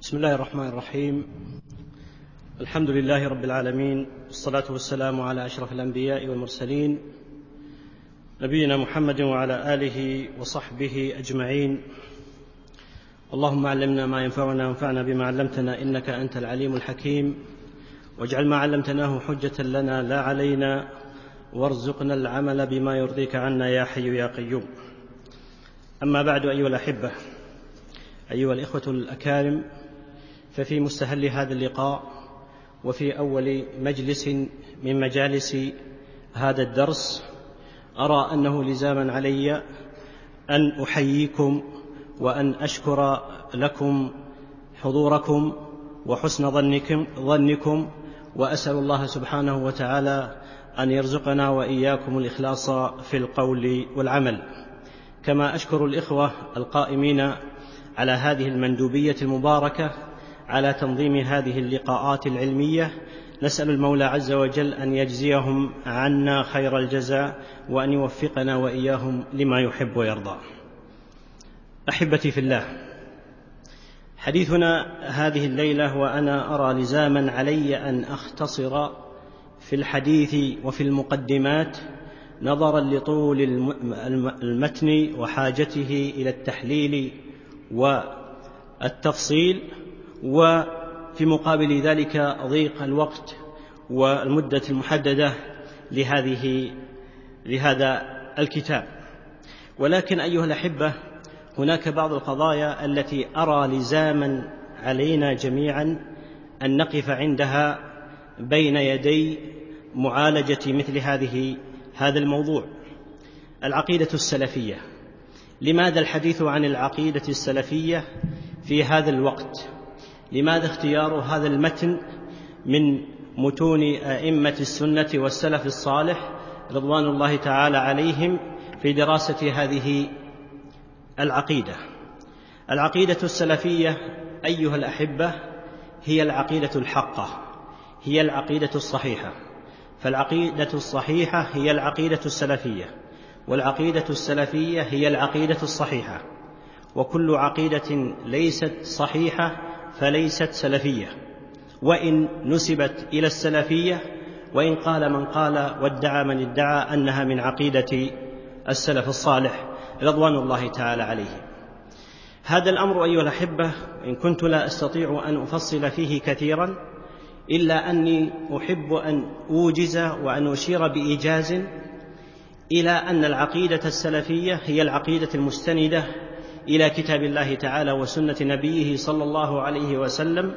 بسم الله الرحمن الرحيم. الحمد لله رب العالمين، والصلاة والسلام على أشرف الأنبياء والمرسلين نبينا محمد وعلى آله وصحبه أجمعين. اللهم علمنا ما ينفعنا وانفعنا بما علمتنا إنك أنت العليم الحكيم، واجعل ما علمتناه حجة لنا لا علينا، وارزقنا العمل بما يرضيك عنا يا حي يا قيوم. أما بعد، أيها الأحبة، أيها الإخوة الأكارم، ففي مستهل هذا اللقاء وفي أول مجلس من مجالس هذا الدرس أرى أنه لزاما علي أن أحييكم وأن أشكر لكم حضوركم وحسن ظنكم، وأسأل الله سبحانه وتعالى أن يرزقنا وإياكم الإخلاص في القول والعمل. كما أشكر الإخوة القائمين على هذه المندوبية المباركة على تنظيم هذه اللقاءات العلمية. نسأل المولى عز وجل أن يجزيهم عنا خير الجزاء، وأن يوفقنا وإياهم لما يحب ويرضى. أحبتي في الله، حديثنا هذه الليلة وأنا أرى لزاما علي أن أختصر في الحديث وفي المقدمات نظرا لطول المتن وحاجته إلى التحليل والتفصيل، وفي مقابل ذلك ضيق الوقت والمدة المحددة لهذا الكتاب. ولكن أيها الأحبة، هناك بعض القضايا التي أرى لزاما علينا جميعا أن نقف عندها بين يدي معالجة مثل هذا الموضوع: العقيدة السلفية. لماذا الحديث عن العقيدة السلفية في هذا الوقت؟ لماذا اختيار هذا المتن من متون أئمة السنة والسلف الصالح رضوان الله تعالى عليهم في دراسة هذه العقيدة؟ العقيدة السلفية أيها الأحبة هي العقيدة الحقة، هي العقيدة الصحيحة. فالعقيدة الصحيحة هي العقيدة السلفية، والعقيدة السلفية هي العقيدة الصحيحة. وكل عقيدة ليست صحيحة فليست سلفية، وإن نسبت إلى السلفية، وإن قال من قال وادعى من ادعى أنها من عقيدة السلف الصالح رضوان الله تعالى عليه. هذا الأمر أيها الأحبة إن كنت لا أستطيع أن أفصل فيه كثيرا، إلا أني أحب أن أوجز وأن أشير بإيجاز إلى أن العقيدة السلفية هي العقيدة المستندة إلى كتاب الله تعالى وسنة نبيه صلى الله عليه وسلم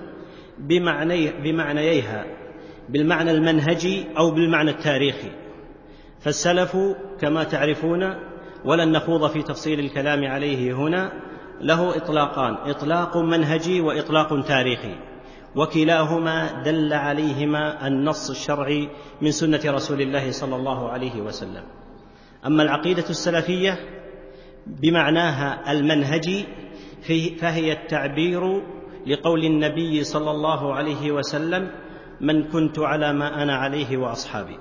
بمعنييها، بالمعنى المنهجي أو بالمعنى التاريخي. فالسلف كما تعرفون، ولن نخوض في تفصيل الكلام عليه هنا، له إطلاقان: إطلاق منهجي وإطلاق تاريخي، وكلاهما دل عليهما النص الشرعي من سنة رسول الله صلى الله عليه وسلم. أما العقيدة السلفية بمعناها المنهجي فهي التعبير لقول النبي صلى الله عليه وسلم: من كنت على ما أنا عليه وأصحابي.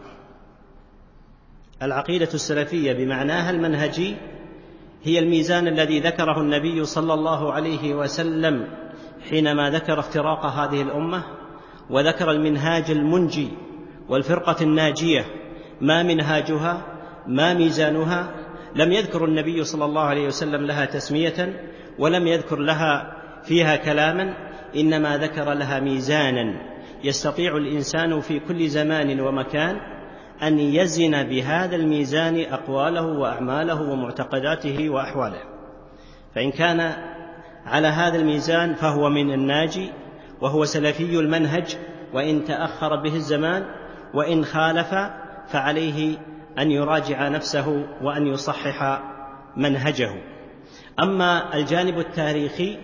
العقيدة السلفية بمعناها المنهجي هي الميزان الذي ذكره النبي صلى الله عليه وسلم حينما ذكر افتراق هذه الأمة، وذكر المنهاج المنجي والفرقة الناجية. ما منهاجها؟ ما ميزانها؟ لم يذكر النبي صلى الله عليه وسلم لها تسمية، ولم يذكر لها فيها كلاما، إنما ذكر لها ميزانا يستطيع الإنسان في كل زمان ومكان أن يزن بهذا الميزان أقواله وأعماله ومعتقداته وأحواله. فإن كان على هذا الميزان فهو من الناجي، وهو سلفي المنهج، وإن تأخر به الزمان، وإن خالف فعليه أن يراجع نفسه وأن يصحح منهجه. أما الجانب التاريخي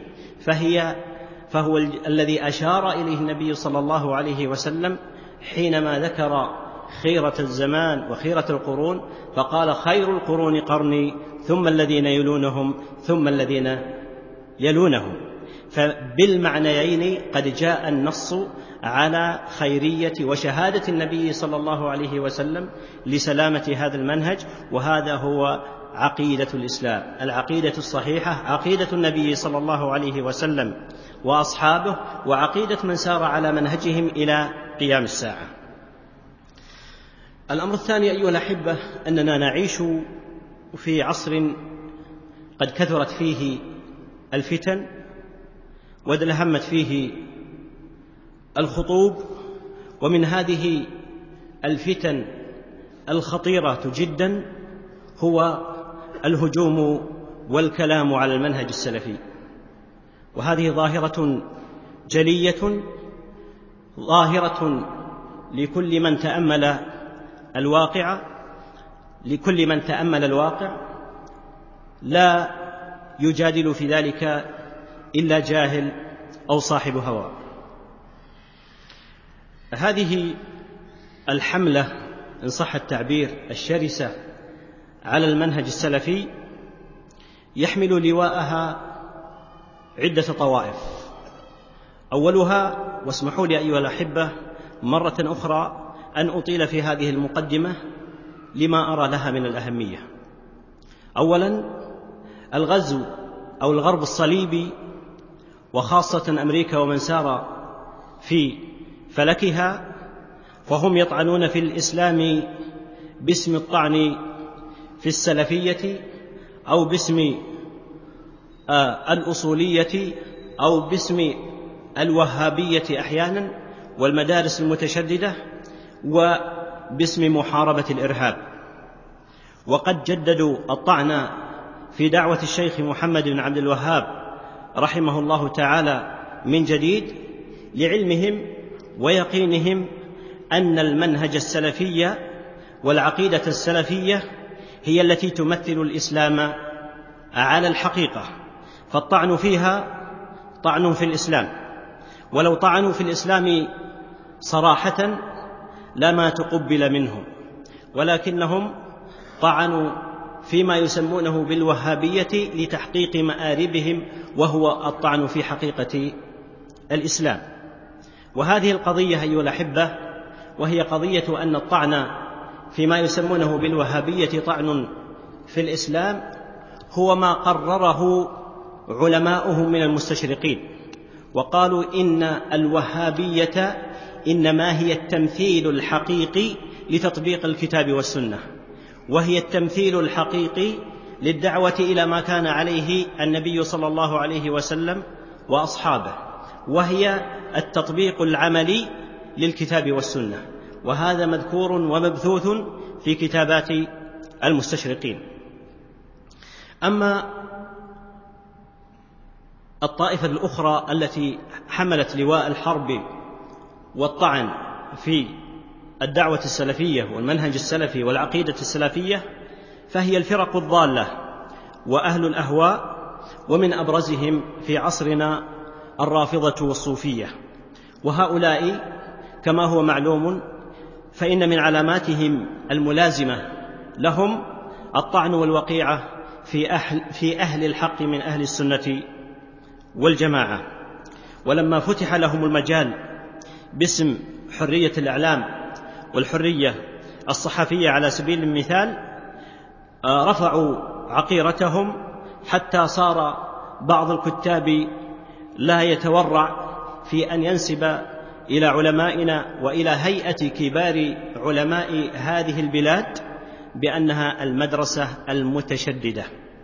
فهو الذي أشار إليه النبي صلى الله عليه وسلم حينما ذكر خيرة الزمان وخيرة القرون، فقال: خير القرون قرني، ثم الذين يلونهم، ثم الذين يلونهم. فبالمعنيين قد جاء النص على خيرية وشهادة النبي صلى الله عليه وسلم لسلامة هذا المنهج، وهذا هو عقيدة الإسلام، العقيدة الصحيحة، عقيدة النبي صلى الله عليه وسلم وأصحابه، وعقيدة من سار على منهجهم إلى قيام الساعة. الأمر الثاني أيها الأحبة أننا نعيش في عصر قد كثرت فيه الفتن وازدهمت فيه الخطوب، ومن هذه الفتن الخطيرة جدا هو الهجوم والكلام على المنهج السلفي، وهذه ظاهرة جلية ظاهرة لكل من تأمل الواقع، لا يجادل في ذلك إلا جاهل أو صاحب هوى. هذه الحملة إن صح التعبير الشرسة على المنهج السلفي يحمل لواءها عدة طوائف. أولها، واسمحوا لي أيها الأحبة مرة أخرى أن أطيل في هذه المقدمة لما أرى لها من الأهمية. أولا، الغزو أو الغرب الصليبي، وخاصة أمريكا ومن سار في فلكها، فهم يطعنون في الإسلام باسم الطعن في السلفية أو باسم الأصولية أو باسم الوهابية أحيانا والمدارس المتشددة وباسم محاربة الإرهاب. وقد جددوا الطعن في دعوة الشيخ محمد بن عبد الوهاب رحمه الله تعالى من جديد، لعلمهم ويقينهم أن المنهج السلفي والعقيدة السلفية هي التي تمثل الإسلام على الحقيقة، فالطعن فيها طعن في الإسلام، ولو طعنوا في الإسلام صراحة لما تقبل منهم، ولكنهم طعنوا فيما يسمونه بالوهابية لتحقيق مآربهم، وهو الطعن في حقيقة الإسلام. وهذه القضية أيها الأحبة، وهي قضية أن الطعن فيما يسمونه بالوهابية طعن في الإسلام، هو ما قرره علماؤهم من المستشرقين، وقالوا إن الوهابية إنما هي التمثيل الحقيقي لتطبيق الكتاب والسنة، وهي التمثيل الحقيقي للدعوة إلى ما كان عليه النبي صلى الله عليه وسلم وأصحابه، وهي التطبيق العملي للكتاب والسنة، وهذا مذكور ومبثوث في كتابات المستشرقين. أما الطائفة الأخرى التي حملت لواء الحرب والطعن في الدعوة السلفية والمنهج السلفي والعقيدة السلفية، فهي الفرق الضالة وأهل الأهواء، ومن أبرزهم في عصرنا الرافضة والصوفية. وهؤلاء كما هو معلوم فإن من علاماتهم الملازمة لهم الطعن والوقيعة في أهل الحق من أهل السنة والجماعة. ولما فتح لهم المجال باسم حرية الإعلام والحرية الصحفية على سبيل المثال، رفعوا عقيرتهم حتى صار بعض الكتاب لا يتورع في أن ينسب إلى علمائنا وإلى هيئة كبار علماء هذه البلاد بأنها المدرسة المتشددة.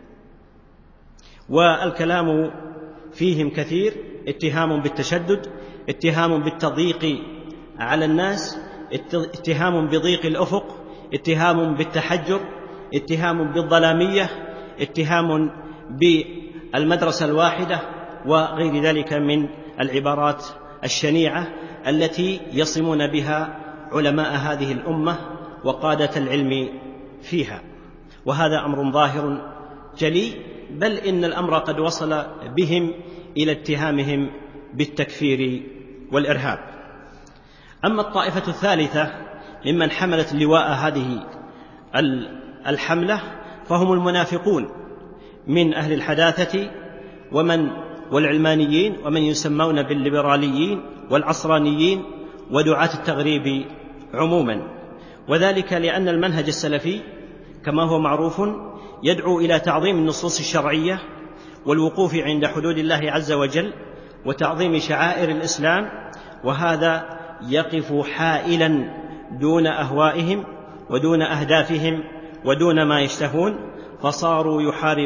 والكلام فيهم كثير، اتهام بالتشدد، اتهام بالتضييق على الناس، اتهام بضيق الأفق، اتهام بالتحجر، اتهام بالظلامية، اتهام بالمدرسة الواحدة، وغير ذلك من العبارات الشنيعة التي يصمون بها علماء هذه الأمة وقادة العلم فيها. وهذا أمر ظاهر جلي، بل إن الأمر قد وصل بهم إلى اتهامهم بالتكفير والإرهاب. أما الطائفة الثالثة ممن حملت لواء هذه الحملة فهم المنافقون من أهل الحداثة والعلمانيين ومن يسمون بالليبراليين والعصرانيين ودعاة التغريب عموما، وذلك لأن المنهج السلفي كما هو معروف يدعو إلى تعظيم النصوص الشرعية والوقوف عند حدود الله عز وجل وتعظيم شعائر الإسلام، وهذا يقف حائلا دون أهوائهم ودون أهدافهم ودون ما يشتهون، فصاروا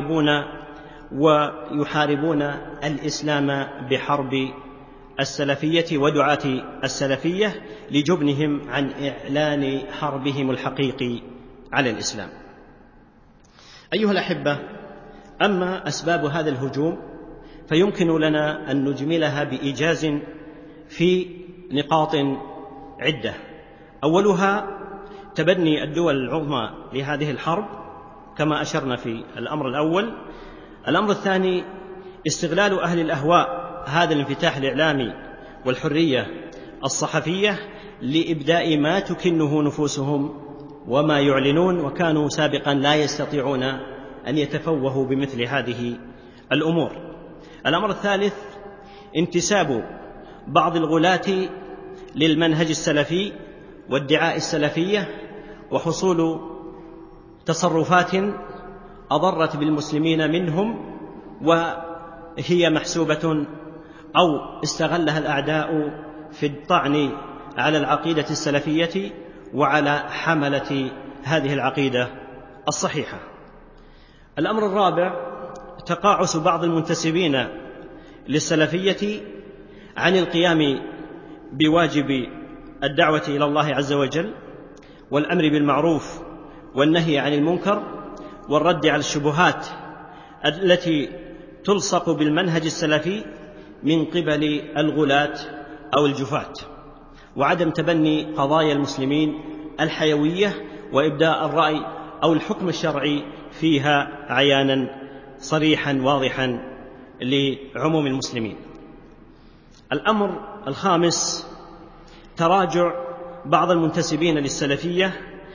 يحاربون الإسلام بحرب السلفية ودعاة السلفية لجبنهم عن إعلان حربهم الحقيقي على الإسلام. أيها الأحبة، أما أسباب هذا الهجوم فيمكن لنا أن نجملها بإيجاز في نقاط عدة. أولها تبني الدول العظمى لهذه الحرب كما أشرنا في الأمر الأول. الأمر الثاني استغلال أهل الأهواء هذا الانفتاح الإعلامي والحرية الصحفية لإبداء ما تكنه نفوسهم وما يعلنون، وكانوا سابقا لا يستطيعون أن يتفوهوا بمثل هذه الأمور. الأمر الثالث انتساب بعض الغلاة للمنهج السلفي وادعاء السلفية وحصول تصرفات أضرت بالمسلمين منهم وهي محسوبة أو استغلها الأعداء في الطعن على العقيدة السلفية وعلى حملة هذه العقيدة الصحيحة. الأمر الرابع تقاعس بعض المنتسبين للسلفية عن القيام بواجب الدعوة إلى الله عز وجل والأمر بالمعروف والنهي عن المنكر والرد على الشبهات التي تلصق بالمنهج السلفي من قبل الغلاة أو الجفاة، وعدم تبني قضايا المسلمين الحيوية وإبداء الرأي أو الحكم الشرعي فيها عيانا صريحا واضحا لعموم المسلمين. الأمر الخامس تراجع بعض المنتسبين للسلفية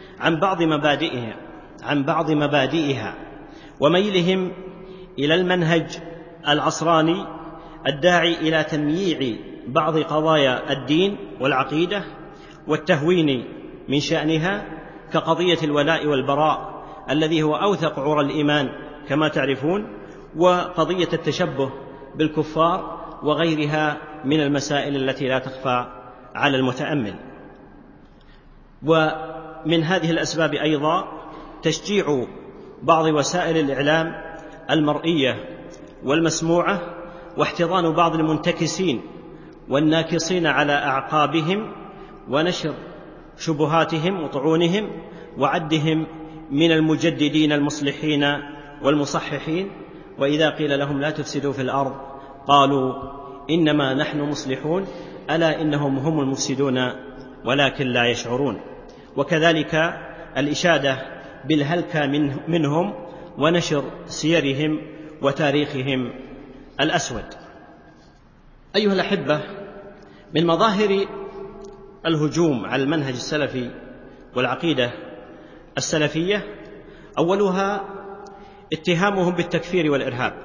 عن بعض مبادئها وميلهم إلى المنهج العصراني الداعي إلى تمييع بعض قضايا الدين والعقيدة والتهوين من شأنها، كقضية الولاء والبراء الذي هو أوثق عرى الإيمان كما تعرفون، وقضية التشبه بالكفار وغيرها من المسائل التي لا تخفى على المتأمل. ومن هذه الأسباب أيضا تشجيع بعض وسائل الإعلام المرئية والمسموعة واحتضان بعض المنتكسين والناكصين على أعقابهم ونشر شبهاتهم وطعونهم وعدهم من المجددين المصلحين والمصححين، وإذا قيل لهم لا تفسدوا في الأرض قالوا إنما نحن مصلحون ألا إنهم هم المفسدون ولكن لا يشعرون. وكذلك الإشادة بالهلكة منهم ونشر سيرهم وتاريخهم الأسود. أيها الأحبة، من مظاهر الهجوم على المنهج السلفي والعقيدة السلفية أولها اتهامهم بالتكفير والإرهاب.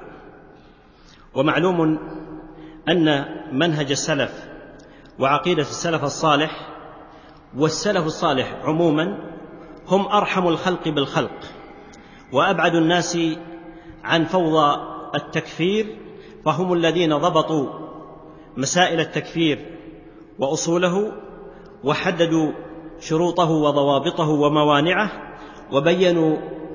ومعلوم أن منهج السلف وعقيدة السلف الصالح والسلف الصالح عموما هم أرحم الخلق بالخلق وأبعد الناس عن فوضى التكفير، فهم الذين ضبطوا مسائل التكفير وأصوله وحددوا شروطه وضوابطه وموانعه وبينوا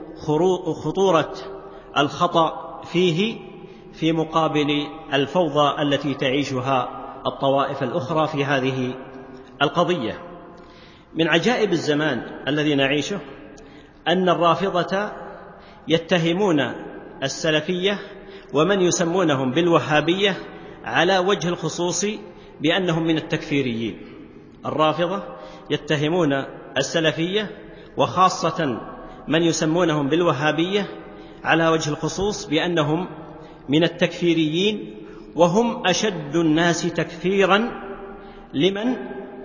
خطورة الخطأ فيه في مقابل الفوضى التي تعيشها الطوائف الأخرى في هذه القضية. من عجائب الزمان الذي نعيشه أن الرافضة يتهمون السلفية ومن يسمونهم بالوهابية على وجه الخصوص بأنهم من التكفيريين. الرافضة يتهمون السلفية وخاصة من يسمونهم بالوهابية على وجه الخصوص بأنهم من التكفيريين، وهم أشد الناس تكفيرا لمن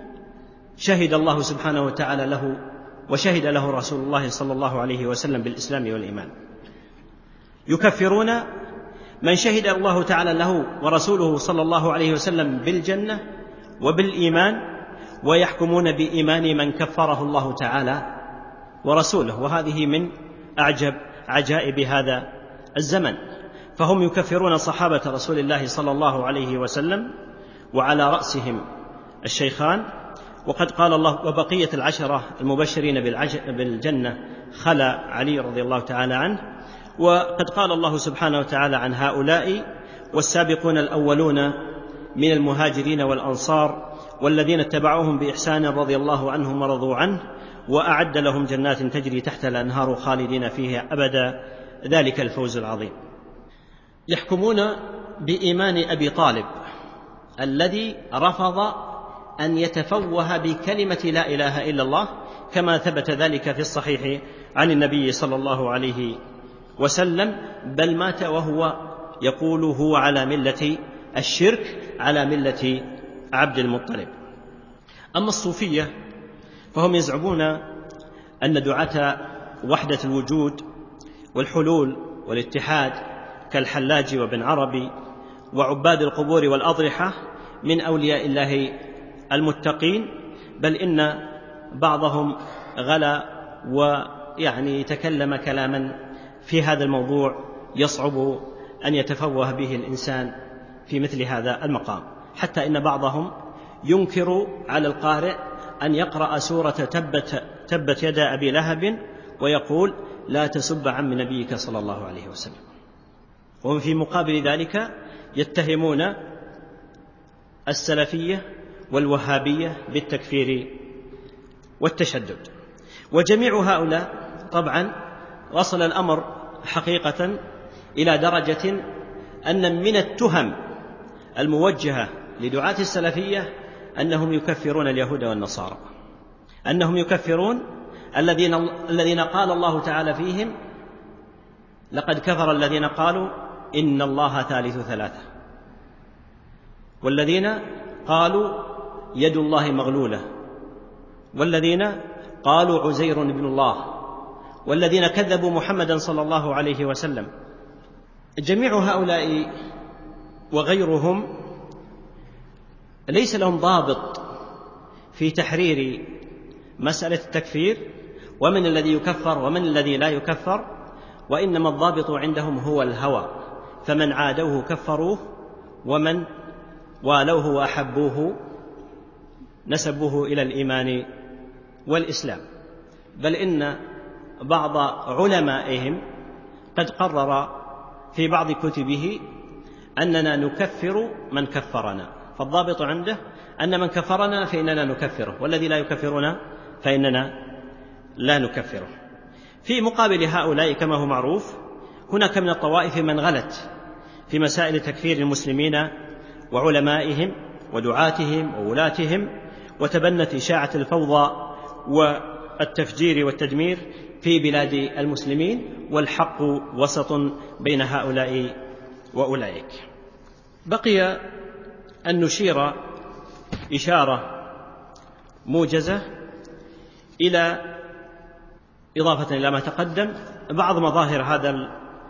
شهد الله سبحانه وتعالى له وشهد له رسول الله صلى الله عليه وسلم بالإسلام والإيمان. يكفرون من شهد الله تعالى له ورسوله صلى الله عليه وسلم بالجنة وبالإيمان، ويحكمون بإيمان من كفره الله تعالى ورسوله، وهذه من أعجب عجائب هذا الزمن، فهم يكفرون صحابة رسول الله صلى الله عليه وسلم وعلى رأسهم الشيخان. وقد قال الله: وبقية العشرة المبشرين بالجنة خلا علي رضي الله تعالى عنه. وقد قال الله سبحانه وتعالى عن هؤلاء: والسابقون الأولون من المهاجرين والأنصار والذين اتبعوهم بإحسان رضي الله عنهم ورضوا عنه وأعد لهم جنات تجري تحت الأنهار خالدين فيها أبدا ذلك الفوز العظيم. يحكمون بإيمان أبي طالب الذي رفض أن يتفوه بكلمة لا إله إلا الله، كما ثبت ذلك في الصحيح عن النبي صلى الله عليه وسلم، بل مات وهو يقول هو على ملة الشرك، على ملة عبد المطلب. أما الصوفية فهم يزعمون أن دعاة وحدة الوجود والحلول والاتحاد كالحلاج وابن عربي وعباد القبور والأضرحة من أولياء الله المتقين، بل إن بعضهم غلا تكلم كلاما في هذا الموضوع يصعب أن يتفوه به الإنسان في مثل هذا المقام، حتى إن بعضهم ينكر على القارئ أن يقرأ سورة تبت يدا أبي لهب ويقول: لا تسب عم نبيك صلى الله عليه وسلم. وهم في مقابل ذلك يتهمون السلفية والوهابية بالتكفير والتشدد. وجميع هؤلاء طبعا وصل الأمر حقيقة إلى درجة أن من التهم الموجهة لدعاة السلفية أنهم يكفرون اليهود والنصارى، أنهم يكفرون الذين قال الله تعالى فيهم: لقد كفر الذين قالوا إن الله ثالث ثلاثة، والذين قالوا يد الله مغلولة، والذين قالوا عزير ابن الله، والذين كذبوا محمدا صلى الله عليه وسلم. جميع هؤلاء وغيرهم ليس لهم ضابط في تحرير مسألة التكفير ومن الذي يكفر ومن الذي لا يكفر، وإنما الضابط عندهم هو الهوى، فمن عادوه كفروه ومن والوه وأحبوه نسبوه إلى الإيمان والإسلام. بل إن بعض علمائهم قد قرر في بعض كتبه أننا نكفر من كفرنا، فالضابط عنده أن من كفرنا فإننا نكفره، والذي لا يكفرنا فإننا لا نكفره. في مقابل هؤلاء كما هو معروف هناك من الطوائف من غلت في مسائل تكفير المسلمين وعلمائهم ودعاتهم وولاتهم، وتبنت إشاعة الفوضى والتفجير والتدمير في بلاد المسلمين، والحق وسط بين هؤلاء وأولئك. بقي أن نشير إشارة موجزة إلى إضافة إلى ما تقدم بعض مظاهر هذا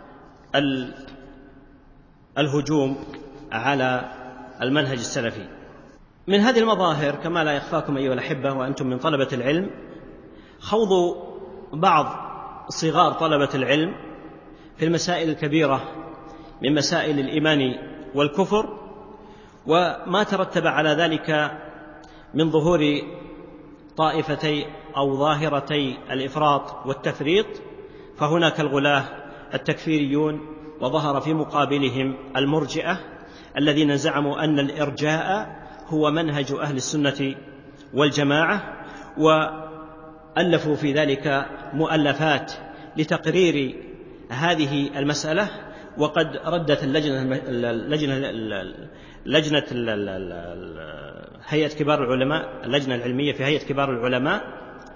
الهجوم على المنهج السلفي. من هذه المظاهر كما لا يخفاكم أيها الأحبة وأنتم من طلبة العلم خوض بعض صغار طلبة العلم في المسائل الكبيرة من مسائل الإيمان والكفر، وما ترتب على ذلك من ظهور طائفتي أو ظاهرتي الإفراط والتفريط، فهناك الغلاة التكفيريون وظهر في مقابلهم المرجئة الذين زعموا أن الإرجاء هو منهج أهل السنة والجماعة، وألفوا في ذلك مؤلفات لتقرير هذه المسألة. وقد ردت لجنة هيئة كبار العلماء، اللجنة العلمية في هيئة كبار العلماء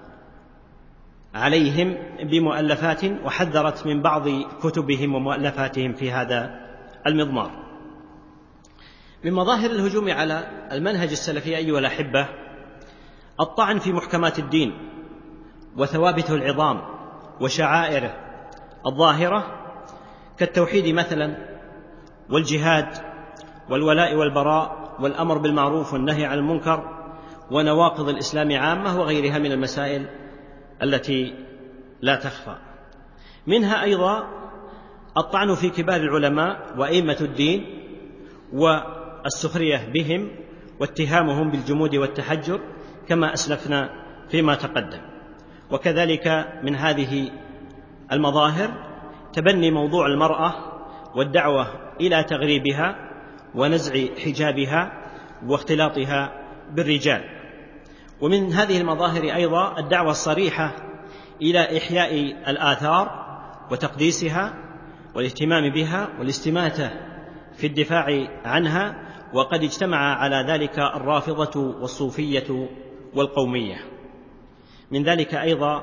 عليهم بمؤلفات، وحذرت من بعض كتبهم ومؤلفاتهم في هذا المضمار. من مظاهر الهجوم على المنهج السلفي أيها الأحبة الطعن في محكمات الدين وثوابته العظام وشعائره الظاهرة كالتوحيد مثلا، والجهاد والولاء والبراء والأمر بالمعروف والنهي عن المنكر ونواقض الإسلام عامة وغيرها من المسائل التي لا تخفى. منها أيضا الطعن في كبار العلماء وأئمة الدين والسخرية بهم واتهامهم بالجمود والتحجر كما أسلفنا فيما تقدم. وكذلك من هذه المظاهر تبني موضوع المرأة والدعوة إلى تغريبها ونزع حجابها واختلاطها بالرجال. ومن هذه المظاهر أيضا الدعوة الصريحة إلى إحياء الآثار وتقديسها والاهتمام بها والاستماتة في الدفاع عنها، وقد اجتمع على ذلك الرافضة والصوفية والقومية. من ذلك أيضا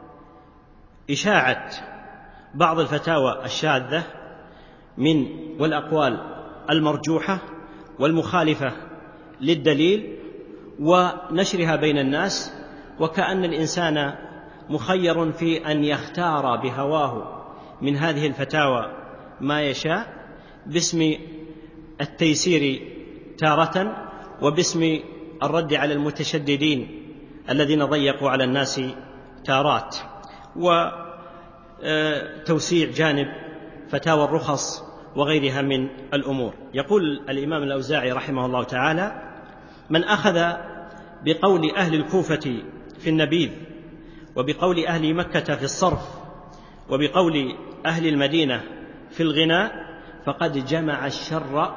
إشاعة بعض الفتاوى الشاذة والأقوال المرجوحة والمخالفة للدليل ونشرها بين الناس، وكأن الإنسان مخير في أن يختار بهواه من هذه الفتاوى ما يشاء باسم التيسير تارة وباسم الرد على المتشددين الذين ضيقوا على الناس تارات، وتوسيع جانب فتاوى الرخص وغيرها من الأمور. يقول الإمام الأوزاعي رحمه الله تعالى: من أخذ بقول أهل الكوفة في النبيذ، وبقول أهل مكة في الصرف، وبقول أهل المدينة في الغناء، فقد جمع الشر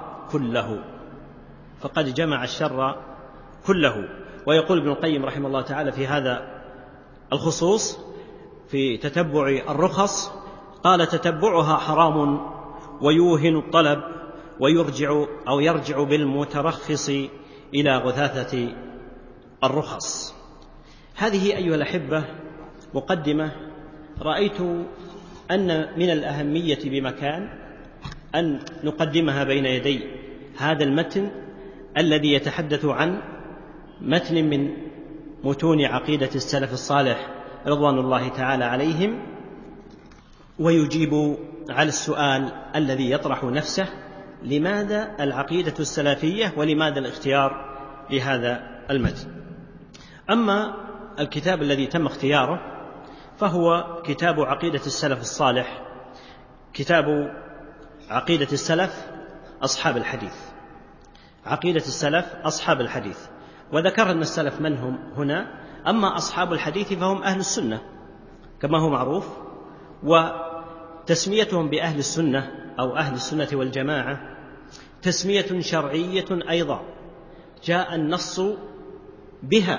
كله. ويقول ابن القيم رحمه الله تعالى في هذا الخصوص في تتبع الرخص، قال: تتبعها حرام ويوهن الطلب يرجع بالمترخص إلى غثاثة الرخص. هذه أيها الأحبة مقدمة رأيت أن من الأهمية بمكان أن نقدمها بين يدي هذا المتن الذي يتحدث عن متن من متون عقيدة السلف الصالح رضوان الله تعالى عليهم، ويجيب على السؤال الذي يطرح نفسه: لماذا العقيدة السلفية ولماذا الاختيار لهذا المتن؟ أما الكتاب الذي تم اختياره فهو كتاب عقيدة السلف الصالح، كتاب عقيدة السلف أصحاب الحديث، عقيدة السلف أصحاب الحديث. وذكر أن السلف من هم هنا، أما أصحاب الحديث فهم أهل السنة كما هو معروف، وتسميتهم بأهل السنة أو أهل السنة والجماعة تسمية شرعية أيضا جاء النص بها.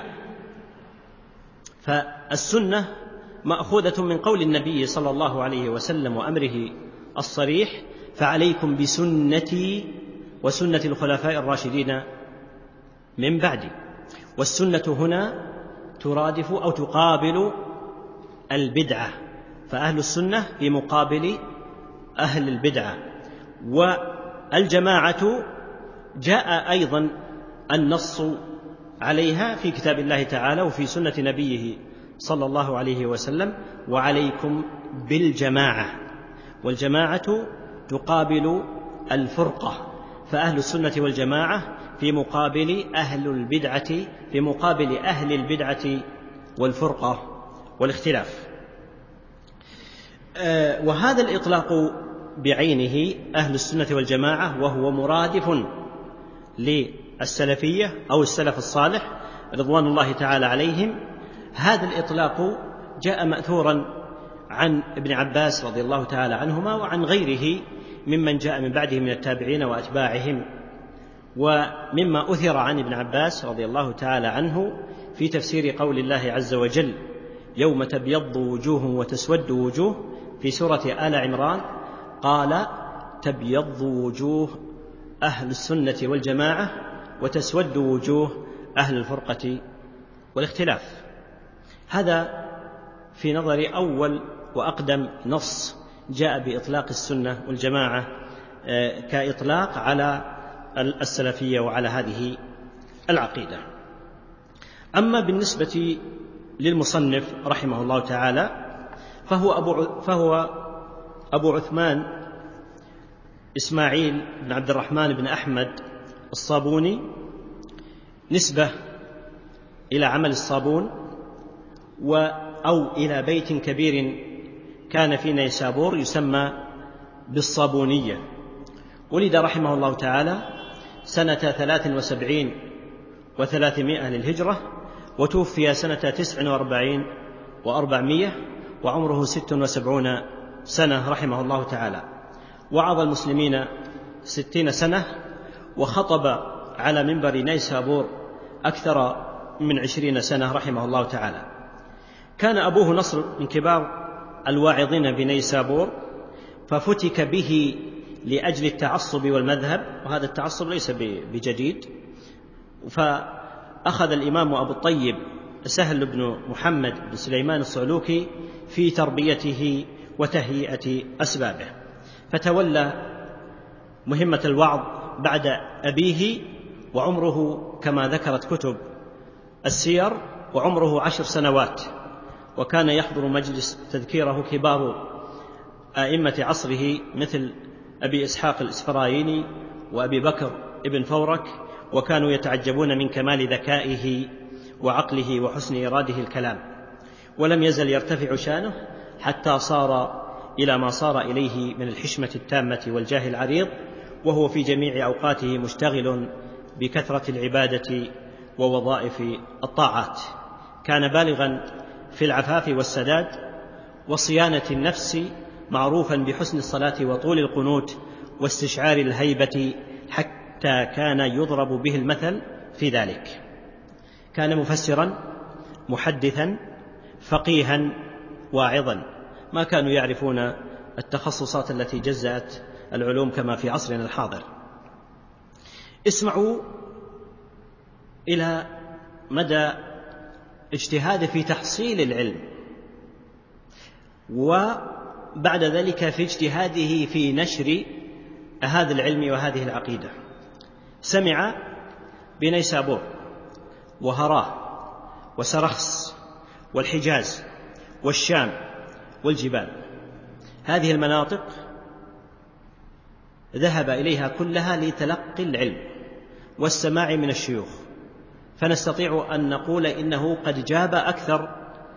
فالسنة مأخوذة من قول النبي صلى الله عليه وسلم وأمره الصريح: فعليكم بسنتي وسنة الخلفاء الراشدين من بعدي. والسنة هنا ترادف أو تقابل البدعة، فأهل السنة في مقابل أهل البدعة. والجماعة جاء أيضا النص عليها في كتاب الله تعالى وفي سنة نبيه صلى الله عليه وسلم: وعليكم بالجماعة. والجماعة تقابل الفرقة، فأهل السنة والجماعة في مقابل أهل البدعة والفرقة والاختلاف. وهذا الإطلاق بعينه أهل السنة والجماعة وهو مرادف للسلفية أو السلف الصالح رضوان الله تعالى عليهم. هذا الإطلاق جاء مأثورا عن ابن عباس رضي الله تعالى عنهما وعن غيره ممن جاء من بعده من التابعين وأتباعهم. ومما أثر عن ابن عباس رضي الله تعالى عنه في تفسير قول الله عز وجل: يوم تبيض وجوه وتسود وجوه، في سورة آل عمران قال: تبيض وجوه أهل السنة والجماعة وتسود وجوه أهل الفرقة والاختلاف. هذا في نظري أول وأقدم نص جاء بإطلاق السنة والجماعة كإطلاق على السلفية وعلى هذه العقيدة. أما بالنسبة للمصنف رحمه الله تعالى فهو أبو عثمان إسماعيل بن عبد الرحمن بن أحمد الصابوني، نسبة إلى عمل الصابون أو إلى بيت كبير كان في نيسابور يسمى بالصابونية. ولد رحمه الله تعالى سنة 73 و300 للهجرة، وتوفي سنة 49 و400 وعمره 76 سنة رحمه الله تعالى. وعظ المسلمين 60 سنة، وخطب على منبر نيسابور أكثر من 20 سنة رحمه الله تعالى. كان أبوه نصر من كبار الواعظين بنيسابور، ففتك به لأجل التعصب والمذهب، وهذا التعصب ليس بجديد. فأخذ الإمام أبو الطيب سهل بن محمد بن سليمان الصعلوكي في تربيته وتهيئة أسبابه، فتولى مهمة الوعظ بعد أبيه، وعمره كما ذكرت كتب السير وعمره 10 سنوات. وكان يحضر مجلس تذكيره كبار آئمة عصره مثل أبي إسحاق الإسفرايني وأبي بكر ابن فورك، وكانوا يتعجبون من كمال ذكائه وعقله وحسن إراده الكلام. ولم يزل يرتفع شانه حتى صار إلى ما صار إليه من الحشمة التامة والجاه العريض، وهو في جميع أوقاته مشتغل بكثرة العبادة ووظائف الطاعات. كان بالغا في العفاف والسداد وصيانة النفس، معروفا بحسن الصلاة وطول القنوت واستشعار الهيبة، حتى كان يضرب به المثل في ذلك. كان مفسرا محدثا فقيها واعظا، ما كانوا يعرفون التخصصات التي جزأت العلوم كما في عصرنا الحاضر. اسمعوا إلى مدى اجتهاده في تحصيل العلم، وبعد ذلك في اجتهاده في نشر هذا العلم وهذه العقيدة. سمع بنيسابور وهراه وسرخس والحجاز والشام والجبال، هذه المناطق ذهب إليها كلها لتلقي العلم والسماع من الشيوخ، فنستطيع أن نقول إنه قد جاب أكثر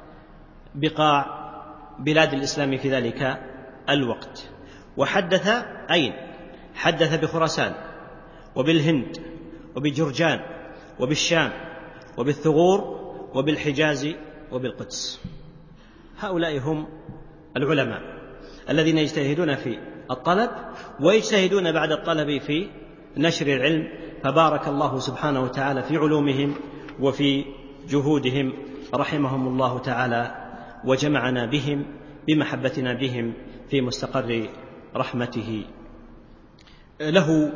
بقاع بلاد الإسلام في ذلك الوقت. وحدث أين؟ حدث بخراسان وبالهند وبجرجان وبالشام وبالثغور وبالحجاز وبالقدس. هؤلاء هم العلماء الذين يجتهدون في الطلب ويجتهدون بعد الطلب في نشر العلم، فبارك الله سبحانه وتعالى في علومهم وفي جهودهم، رحمهم الله تعالى، وجمعنا بهم بمحبتنا بهم في مستقر رحمته. له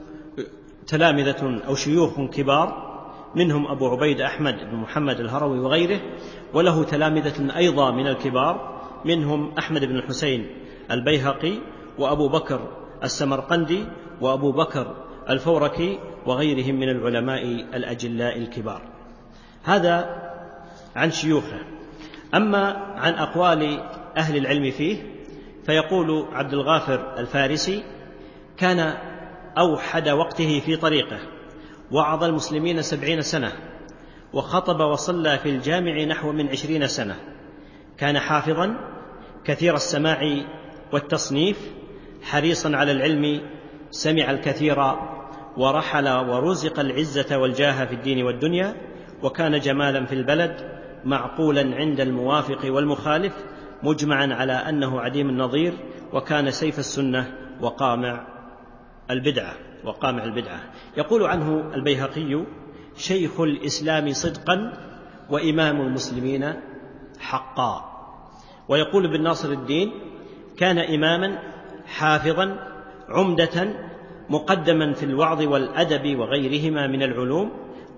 تلامذة أو شيوخ كبار، منهم أبو عبيد أحمد بن محمد الهروي وغيره، وله تلامذة أيضا من الكبار، منهم أحمد بن الحسين البيهقي وأبو بكر السمرقندي وأبو بكر الفوركي وغيرهم من العلماء الأجلاء الكبار. هذا عن شيوخه. أما عن أقوال أهل العلم فيه، فيقول عبد الغافر الفارسي: كان أوحد وقته في طريقه، وعظ المسلمين 70 سنة، وخطب وصلى في الجامع نحو من 20 سنة. كان حافظا كثير السماع والتصنيف، حريصا على العلم، سمع الكثير ورحل ورزق العزة والجاه في الدين والدنيا، وكان جمالا في البلد، معقولا عند الموافق والمخالف، مجمعا على أنه عديم النظير، وكان سيف السنة وقامع البدعة. يقول عنه البيهقي: شيخ الإسلام صدقا وإمام المسلمين حقا. ويقول ابن ناصر الدين: كان إماما حافظا عمدة، مقدما في الوعظ والأدب وغيرهما من العلوم،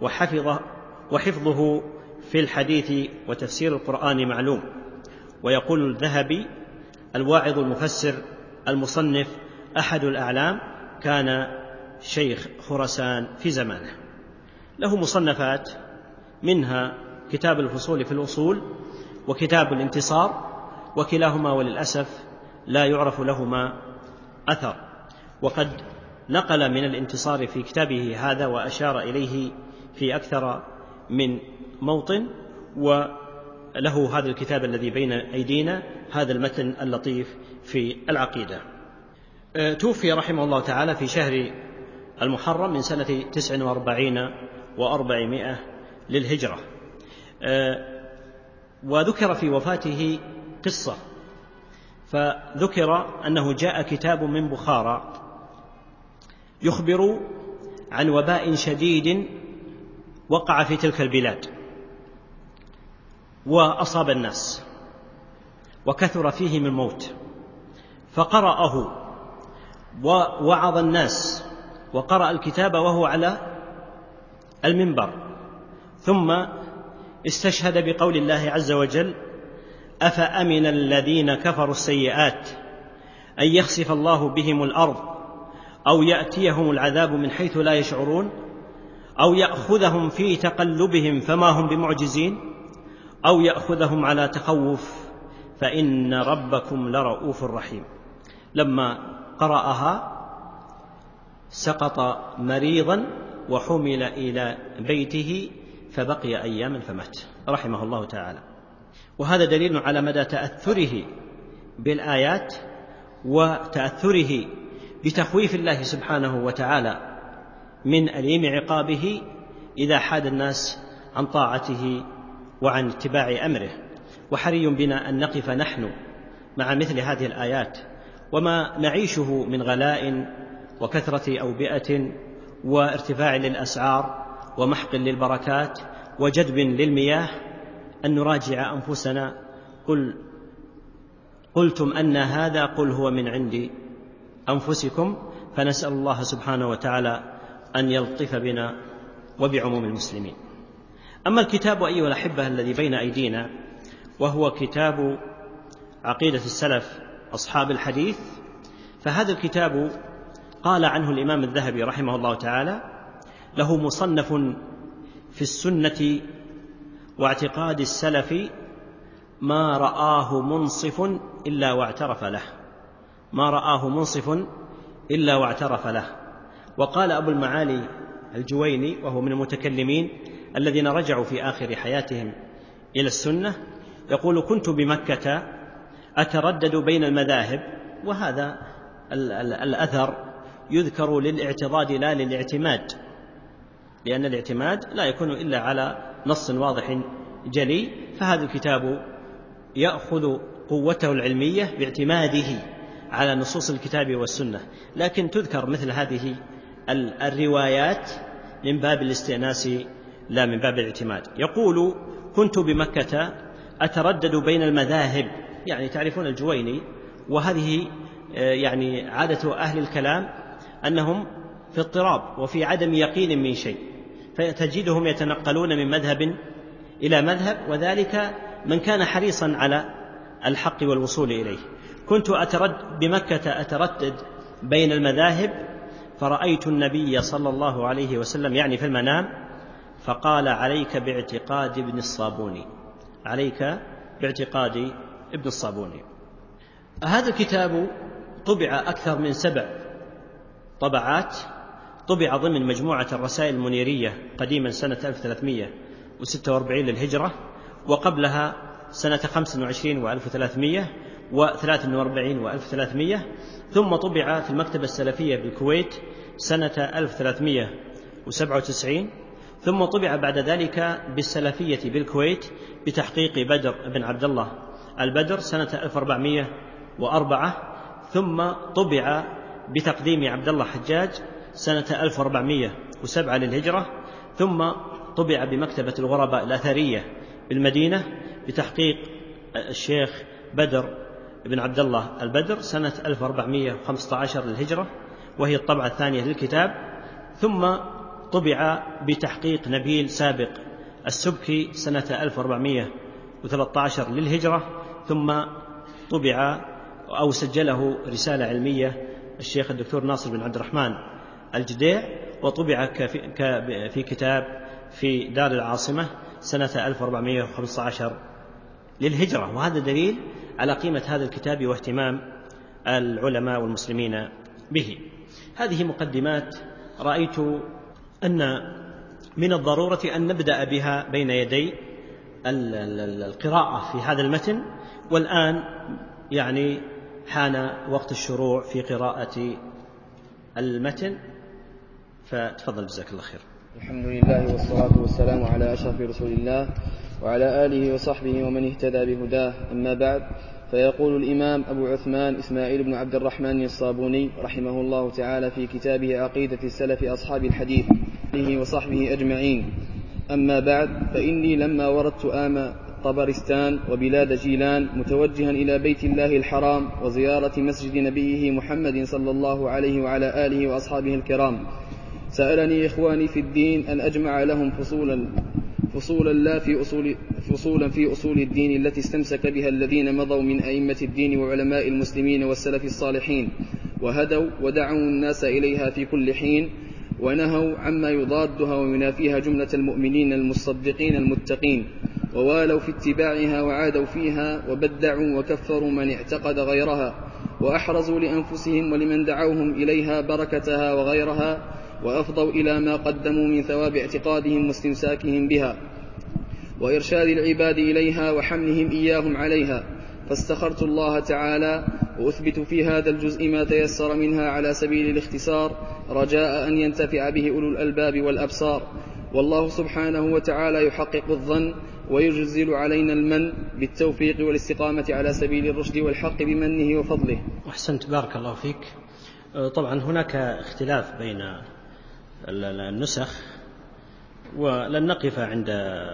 وحفظه في الحديث وتفسير القرآن معلوم. ويقول الذهبي: الواعظ المفسر المصنف أحد الأعلام، كان شيخ خراسان في زمانه. له مصنفات، منها كتاب الفصول في الأصول وكتاب الانتصار، وكلاهما وللأسف لا يعرف لهما أثر. وقد نقل من الانتصار في كتابه هذا وأشار إليه في أكثر من موطن، له هذا الكتاب الذي بين أيدينا، هذا المتن اللطيف في العقيدة. توفي رحمه الله تعالى في شهر المحرم من سنة 49 و400 للهجرة. وذكر في وفاته قصة، فذكر أنه جاء كتاب من بخارى يخبر عن وباء شديد وقع في تلك البلاد وأصاب الناس وكثر فيهم الموت، فقرأه ووعظ الناس وقرأ الكتاب وهو على المنبر، ثم استشهد بقول الله عز وجل: أفأمن الذين كفروا السيئات أن يخسف الله بهم الأرض أو يأتيهم العذاب من حيث لا يشعرون أو يأخذهم في تقلبهم فما هم بمعجزين أو يأخذهم على تخوف فإن ربكم لرؤوف رحيم. لما قرأها سقط مريضا وحمل إلى بيته فبقي أياما فمات رحمه الله تعالى. وهذا دليل على مدى تأثره بالآيات وتأثره بتخويف الله سبحانه وتعالى من أليم عقابه إذا حاد الناس عن طاعته وعن اتباع أمره. وحري بنا أن نقف نحن مع مثل هذه الآيات وما نعيشه من غلاء وكثرة أوبئة وارتفاع للأسعار ومحق للبركات وجدب للمياه، أن نراجع أنفسنا. قلتم أن هذا؟ قل هو من عند أنفسكم. فنسأل الله سبحانه وتعالى أن يلطف بنا وبعموم المسلمين. أما الكتاب أيها الأحبة الذي بين أيدينا، وهو كتاب عقيدة السلف أصحاب الحديث، فهذا الكتاب قال عنه الإمام الذهبي رحمه الله تعالى: له مصنف في السنة واعتقاد السلف ما رآه منصف إلا واعترف له، ما رآه منصف إلا واعترف له. وقال أبو المعالي الجويني وهو من المتكلمين الذين رجعوا في آخر حياتهم إلى السنة، يقول: كنت بمكة أتردد بين المذاهب. وهذا الأثر يذكر للاعتضاد لا للاعتماد، لأن الاعتماد لا يكون إلا على نص واضح جلي، فهذا الكتاب يأخذ قوته العلمية باعتماده على نصوص الكتاب والسنة، لكن تذكر مثل هذه الروايات من باب الاستئناس لا من باب الاعتماد. يقول: كنت بمكة أتردد بين المذاهب، يعني تعرفون الجويني، وهذه يعني عادة أهل الكلام أنهم في اضطراب وفي عدم يقين من شيء، فتجدهم يتنقلون من مذهب إلى مذهب، وذلك من كان حريصا على الحق والوصول إليه. كنت بمكة أتردد بين المذاهب فرأيت النبي صلى الله عليه وسلم يعني في المنام فقال: عليك باعتقاد ابن الصابوني، عليك باعتقاد ابن الصابوني. هذا الكتاب طبع أكثر من 7 طبعات، طبع ضمن مجموعة الرسائل المنيرية قديما سنة 1346 للهجرة، وقبلها سنة 25 و1300 و43 و1300، ثم طبع في المكتبة السلفية بالكويت سنة 1397، ثم طبع بعد ذلك بالسلفية بالكويت بتحقيق بدر بن عبد الله البدر سنة 1404، ثم طبع بتقديم عبد الله حجاج سنة 1407 للهجرة، ثم طبع بمكتبة الغرباء الأثرية بالمدينة بتحقيق الشيخ بدر بن عبد الله البدر سنة 1415 للهجرة، وهي الطبعة الثانية للكتاب، ثم طبع بتحقيق نبيل سابق السبكي سنة 1413 للهجرة، ثم طبع أو سجله رسالة علمية الشيخ الدكتور ناصر بن عبد الرحمن الجديع، وطبع في كتاب في دار العاصمة سنة 1415 للهجرة. وهذا دليل على قيمة هذا الكتاب واهتمام العلماء والمسلمين به. هذه مقدمات رأيت أن من الضرورة أن نبدأ بها بين يدي القراءة في هذا المتن، والآن يعني حان وقت الشروع في قراءة المتن، فتفضل جزاك الله خير. الحمد لله والصلاة والسلام على أشرف رسول الله وعلى آله وصحبه ومن اهتدى بهداه، أما بعد، فيقول الإمام أبو عثمان إسماعيل بن عبد الرحمن الصابوني رحمه الله تعالى في كتابه عقيدة السلف أصحاب الحديث وصحبه أجمعين: أما بعد، فإني لما وردت آم طبرستان وبلاد جيلان متوجها إلى بيت الله الحرام وزيارة مسجد نبيه محمد صلى الله عليه وعلى آله وأصحابه الكرام، سألني إخواني في الدين أن أجمع لهم فصولا في أصول الدين التي استمسك بها الذين مضوا من أئمة الدين وعلماء المسلمين والسلف الصالحين، وهدوا ودعوا الناس إليها في كل حين، ونهوا عما يضادها وينافيها جملة المؤمنين المصدقين المتقين، ووالوا في اتباعها وعادوا فيها، وبدعوا وكفروا من اعتقد غيرها، وأحرزوا لأنفسهم ولمن دعوهم إليها بركتها وغيرها، وأفضوا إلى ما قدموا من ثواب اعتقادهم واستمساكهم بها وإرشاد العباد إليها وحملهم إياهم عليها. فاستخرت الله تعالى وأثبت في هذا الجزء ما تيسر منها على سبيل الاختصار، رجاء أن ينتفع به أولو الألباب والأبصار. والله سبحانه وتعالى يحقق الظن ويجزل علينا المن بالتوفيق والاستقامة على سبيل الرشد والحق بمنه وفضله. أحسنت، بارك الله فيك. طبعا هناك اختلاف بين النسخ، ولن نقف عند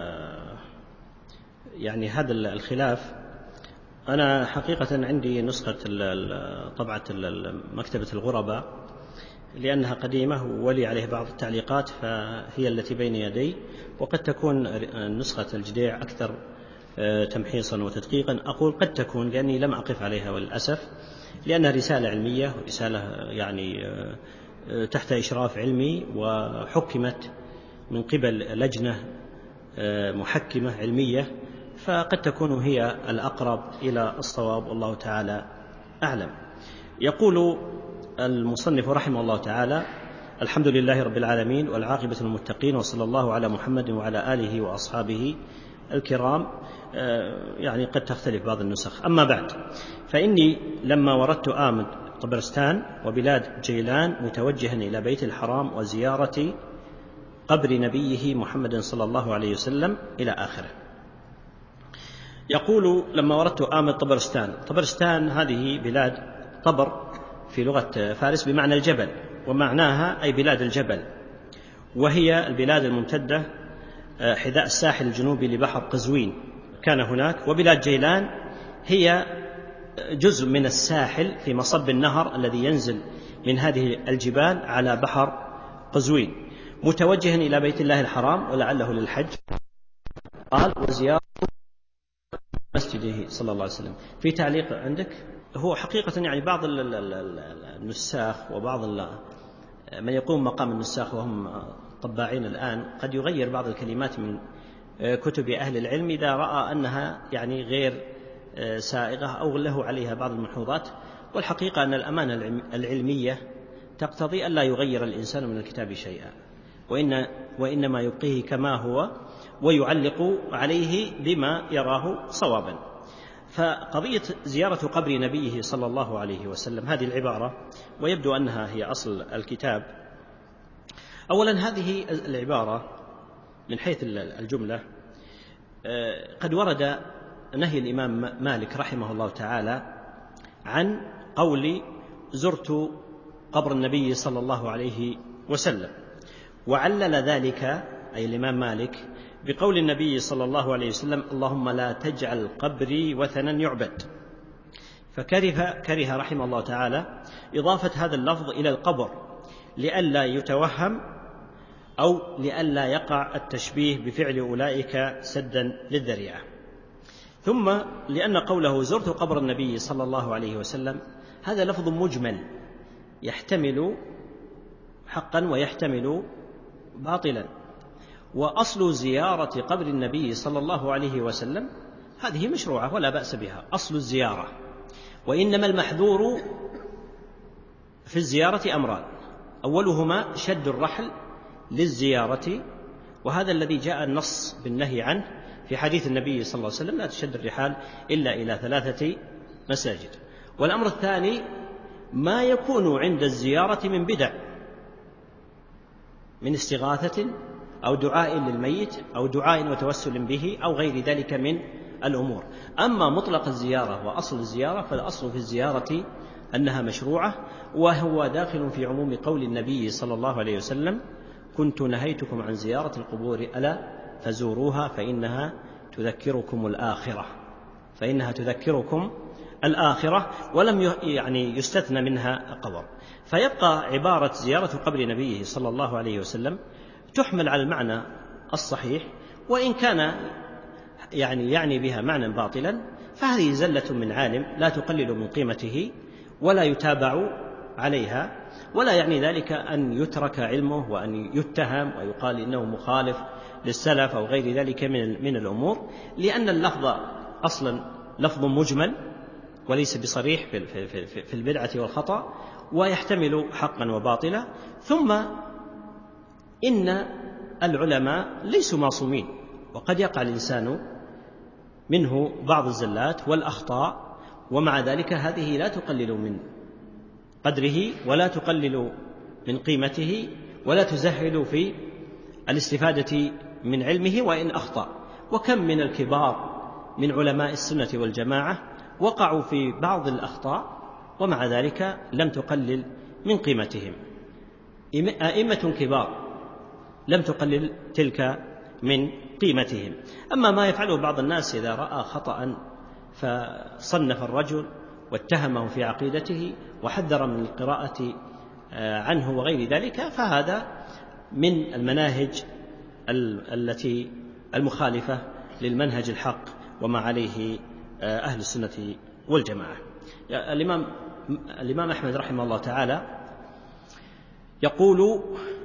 يعني هذا الخلاف. أنا حقيقة عندي نسخة طبعة مكتبة الغرباء لأنها قديمة ولي عليه بعض التعليقات، فهي التي بين يدي، وقد تكون نسخة الجديع أكثر تمحيصا وتدقيقا. أقول قد تكون لأني لم أقف عليها والأسف، لأنها رسالة علمية ورسالة يعني تحت إشراف علمي، وحكمت من قبل لجنة محكمة علمية، فقد تكون هي الأقرب إلى الصواب، والله تعالى أعلم. يقول المصنف رحمه الله تعالى: الحمد لله رب العالمين، والعاقبة للمتقين، وصلى الله على محمد وعلى آله وأصحابه الكرام. يعني قد تختلف بعض النسخ. أما بعد، فإني لما وردت آم طبرستان وبلاد جيلان متوجها إلى بيت الحرام وزيارة قبر نبيه محمد صلى الله عليه وسلم إلى آخره. يقول: لما وردت آم طبرستان هذه بلاد طبر في لغة فارس بمعنى الجبل، ومعناها أي بلاد الجبل، وهي البلاد الممتدة حذاء الساحل الجنوبي لبحر قزوين كان هناك. وبلاد جيلان هي جزء من الساحل في مصب النهر الذي ينزل من هذه الجبال على بحر قزوين، متوجها إلى بيت الله الحرام ولعله للحج. قال: وزيارة مسجده صلى الله عليه وسلم. في تعليق عندك؟ هو حقيقة يعني بعض النساخ وبعض من يقوم مقام النساخ وهم طباعين الآن قد يغير بعض الكلمات من كتب أهل العلم إذا رأى أنها يعني غير سائغة أو له عليها بعض الملحوظات. والحقيقة أن الأمانة العلمية تقتضي أن لا يغير الإنسان من الكتاب شيئا، وإنما يبقيه كما هو ويعلق عليه بما يراه صوابا. فقضية زيارة قبر نبيه صلى الله عليه وسلم، هذه العبارة ويبدو أنها هي أصل الكتاب. أولا، هذه العبارة من حيث الجملة قد ورد نهي الإمام مالك رحمه الله تعالى عن قول زرت قبر النبي صلى الله عليه وسلم، وعلل ذلك أي الإمام مالك بقول النبي صلى الله عليه وسلم: اللهم لا تجعل قبري وثنا يعبد. فكره رحمه الله تعالى إضافة هذا اللفظ إلى القبر لئلا يتوهم أو لئلا يقع التشبيه بفعل أولئك سدا للذريعة. ثم لأن قوله زرت قبر النبي صلى الله عليه وسلم هذا لفظ مجمل يحتمل حقا ويحتمل باطلا، وأصل زيارة قبر النبي صلى الله عليه وسلم هذه مشروعة ولا بأس بها، أصل الزيارة. وإنما المحذور في الزيارة أمران: أولهما شد الرحل للزيارة، وهذا الذي جاء النص بالنهي عنه في حديث النبي صلى الله عليه وسلم: لا تشد الرحال إلا إلى 3 مساجد. والأمر الثاني ما يكون عند الزيارة من بدع، من استغاثة أو دعاء للميت أو دعاء وتوسل به أو غير ذلك من الأمور. أما مطلق الزيارة وأصل الزيارة فالأصل في الزيارة أنها مشروعة، وهو داخل في عموم قول النبي صلى الله عليه وسلم: كنت نهيتكم عن زيارة القبور ألا فزوروها فإنها تذكركم الآخرة، ولم يستثنى منها قبر. فيبقى عبارة زيارة قبر نبيه صلى الله عليه وسلم تحمل على المعنى الصحيح، وإن كان يعني بها معنى باطلا، فهذه زلة من عالم لا تقلل من قيمته ولا يتابع عليها، ولا يعني ذلك أن يترك علمه وأن يتهم ويقال إنه مخالف للسلف أو غير ذلك من الأمور، لأن اللفظ أصلا لفظ مجمل وليس بصريح في البدعة والخطأ، ويحتمل حقا وباطلا. ثم إن العلماء ليسوا معصومين، وقد يقع الإنسان منه بعض الزلات والأخطاء، ومع ذلك هذه لا تقلل من قدره ولا تقلل من قيمته ولا تزهد في الاستفادة من علمه وإن أخطأ. وكم من الكبار من علماء السنة والجماعة وقعوا في بعض الأخطاء ومع ذلك لم تقلل من قيمتهم. أئمة كبار لم تقلل تلك من قيمتهم. أما ما يفعله بعض الناس إذا رأى خطأ فصنف الرجل واتهمه في عقيدته وحذر من القراءة عنه وغير ذلك، فهذا من المناهج التي المخالفة للمنهج الحق وما عليه أهل السنة والجماعة. الإمام أحمد رحمه الله تعالى يقول: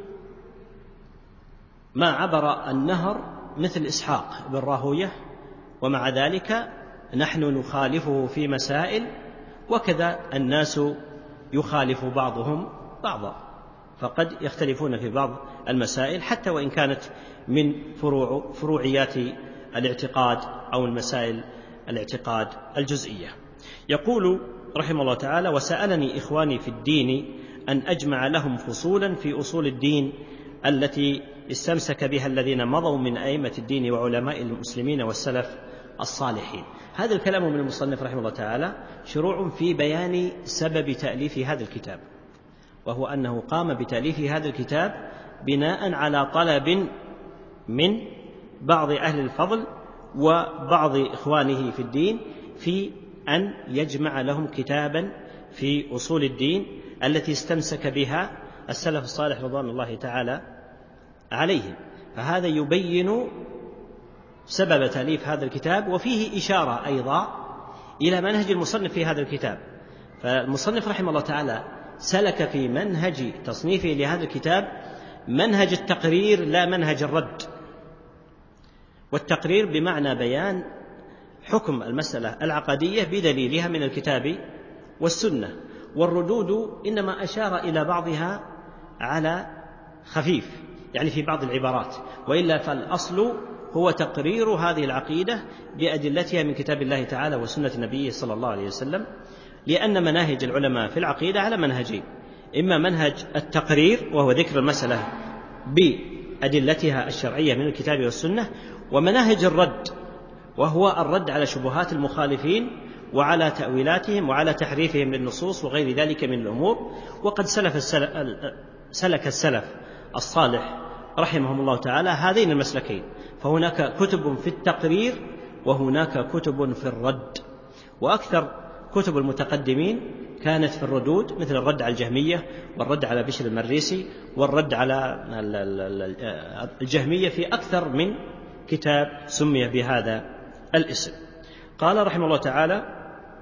ما عبر النهر مثل إسحاق بن راهوية، ومع ذلك نحن نخالفه في مسائل، وكذا الناس يخالف بعضهم بعضا، فقد يختلفون في بعض المسائل حتى وإن كانت من فروعيات الاعتقاد أو المسائل الاعتقاد الجزئية. يقول رحمه الله تعالى: وسألني إخواني في الدين أن أجمع لهم فصولا في أصول الدين التي استمسك بها الذين مضوا من أئمة الدين وعلماء المسلمين والسلف الصالحين. هذا الكلام من المصنف رحمه الله تعالى شروع في بيان سبب تأليف هذا الكتاب، وهو أنه قام بتأليف هذا الكتاب بناء على طلب من بعض أهل الفضل وبعض إخوانه في الدين في أن يجمع لهم كتابا في أصول الدين التي استمسك بها السلف الصالح رضوان الله تعالى عليهم. فهذا يبين سبب تأليف هذا الكتاب، وفيه إشارة أيضا إلى منهج المصنف في هذا الكتاب. فالمصنف رحمه الله تعالى سلك في منهج تصنيفه لهذا الكتاب منهج التقرير لا منهج الرد، والتقرير بمعنى بيان حكم المسألة العقدية بدليلها من الكتاب والسنة، والردود إنما أشار إلى بعضها على خفيف يعني في بعض العبارات، وإلا فالأصل هو تقرير هذه العقيدة بأدلتها من كتاب الله تعالى وسنة نبيه صلى الله عليه وسلم، لأن مناهج العلماء في العقيدة على منهجين: إما منهج التقرير وهو ذكر المسألة بأدلتها الشرعية من الكتاب والسنة، ومناهج الرد وهو الرد على شبهات المخالفين وعلى تأويلاتهم وعلى تحريفهم للنصوص وغير ذلك من الأمور. وقد سلك السلف الصالح رحمهم الله تعالى هذين المسلكين، فهناك كتب في التقرير وهناك كتب في الرد، وأكثر كتب المتقدمين كانت في الردود، مثل الرد على الجهمية والرد على بشر المريسي والرد على الجهمية في أكثر من كتاب سمي بهذا الاسم. قال رحمه الله تعالى: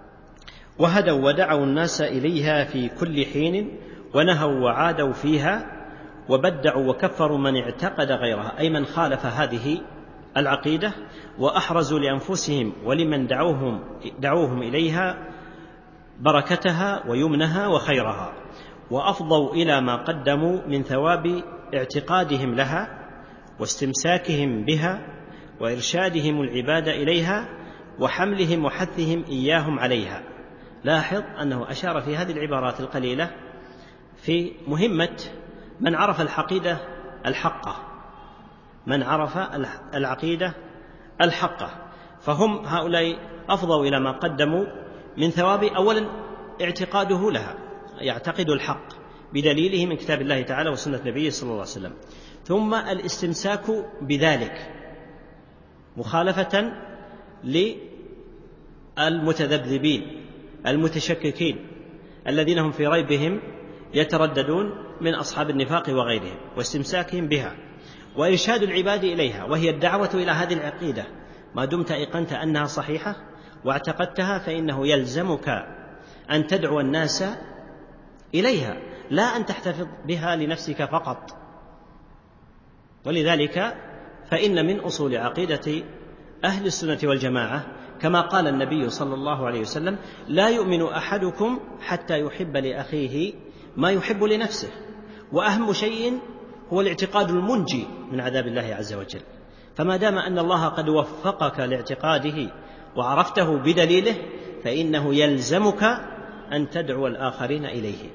وهدوا ودعوا الناس إليها في كل حين، ونهوا وعادوا فيها، وبدعوا وكفروا من اعتقد غيرها، أي من خالف هذه العقيدة، وأحرزوا لأنفسهم ولمن دعوهم إليها بركتها ويمنها وخيرها، وأفضوا إلى ما قدموا من ثواب اعتقادهم لها، واستمساكهم بها وإرشادهم العباد إليها وحملهم وحثهم إياهم عليها. لاحظ أنه أشار في هذه العبارات القليلة في مهمة من عرف العقيدة الحقة، من عرف العقيدة الحقة، فهم هؤلاء أفضوا إلى ما قدموا من ثواب أولا اعتقاده لها، يعتقد الحق بدليله من كتاب الله تعالى وسنة نبيه صلى الله عليه وسلم، ثم الاستمساك بذلك مخالفة للمتذبذبين المتشككين الذين هم في ريبهم يترددون من أصحاب النفاق وغيرهم، واستمساكهم بها وإرشاد العباد إليها، وهي الدعوة إلى هذه العقيدة. ما دمت أيقنت أنها صحيحة واعتقدتها فإنه يلزمك أن تدعو الناس إليها، لا أن تحتفظ بها لنفسك فقط. ولذلك فإن من أصول عقيدة أهل السنة والجماعة كما قال النبي صلى الله عليه وسلم: لا يؤمن أحدكم حتى يحب لأخيه ما يحب لنفسه. وأهم شيء هو الاعتقاد المنجي من عذاب الله عز وجل، فما دام أن الله قد وفقك لاعتقاده وعرفته بدليله فإنه يلزمك أن تدعو الآخرين إليه.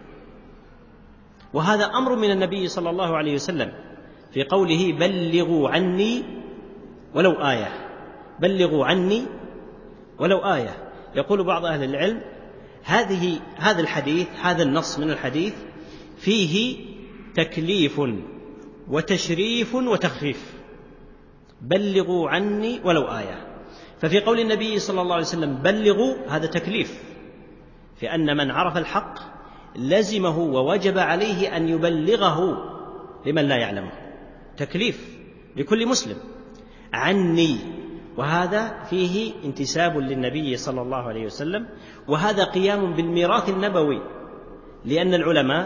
وهذا أمر من النبي صلى الله عليه وسلم في قوله: بلغوا عني ولو آية، بلغوا عني ولو آية. يقول بعض أهل العلم هذا الحديث، هذا النص من الحديث فيه تكليف وتشريف وتخفيف، بلغوا عني ولو آية. ففي قول النبي صلى الله عليه وسلم بلغوا هذا تكليف، في أن من عرف الحق لزمه ووجب عليه أن يبلغه لمن لا يعلمه، تكليف لكل مسلم. عني، وهذا فيه انتساب للنبي صلى الله عليه وسلم، وهذا قيام بالميراث النبوي، لأن العلماء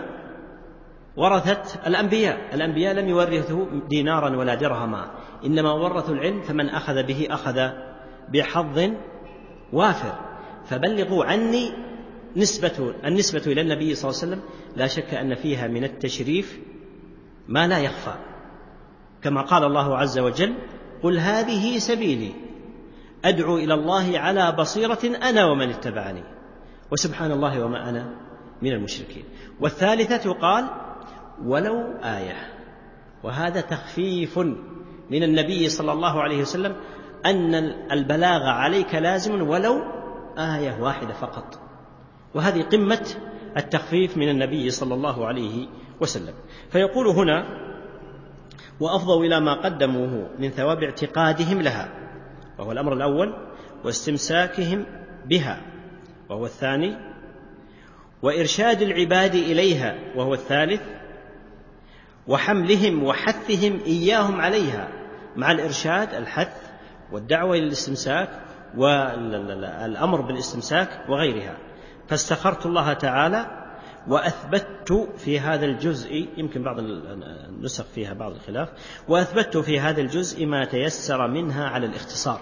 ورثت الأنبياء لم يورثوا دينارا ولا درهما، إنما ورثوا العلم، فمن أخذ به أخذ بحظ وافر. فبلغوا عني النسبة إلى النبي صلى الله عليه وسلم لا شك أن فيها من التشريف ما لا يخفى، كما قال الله عز وجل: قل هذه سبيلي أدعو إلى الله على بصيرة أنا ومن اتبعني وسبحان الله وما أنا من المشركين. والثالثة قال: ولو آية، وهذا تخفيف من النبي صلى الله عليه وسلم أن البلاغ عليك لازم ولو آية واحدة فقط، وهذه قمة التخفيف من النبي صلى الله عليه وسلم. فيقول هنا: وأفضوا إلى ما قدموه من ثواب اعتقادهم لها، وهو الأمر الأول، واستمساكهم بها، وهو الثاني، وإرشاد العباد إليها، وهو الثالث، وحملهم وحثهم إياهم عليها، مع الإرشاد الحث والدعوة إلى الاستمساك والأمر بالاستمساك وغيرها. فاستخرت الله تعالى وأثبت في هذا الجزء، يمكن بعض النسخ فيها بعض الخلاف، وأثبت في هذا الجزء ما تيسر منها على الاختصار.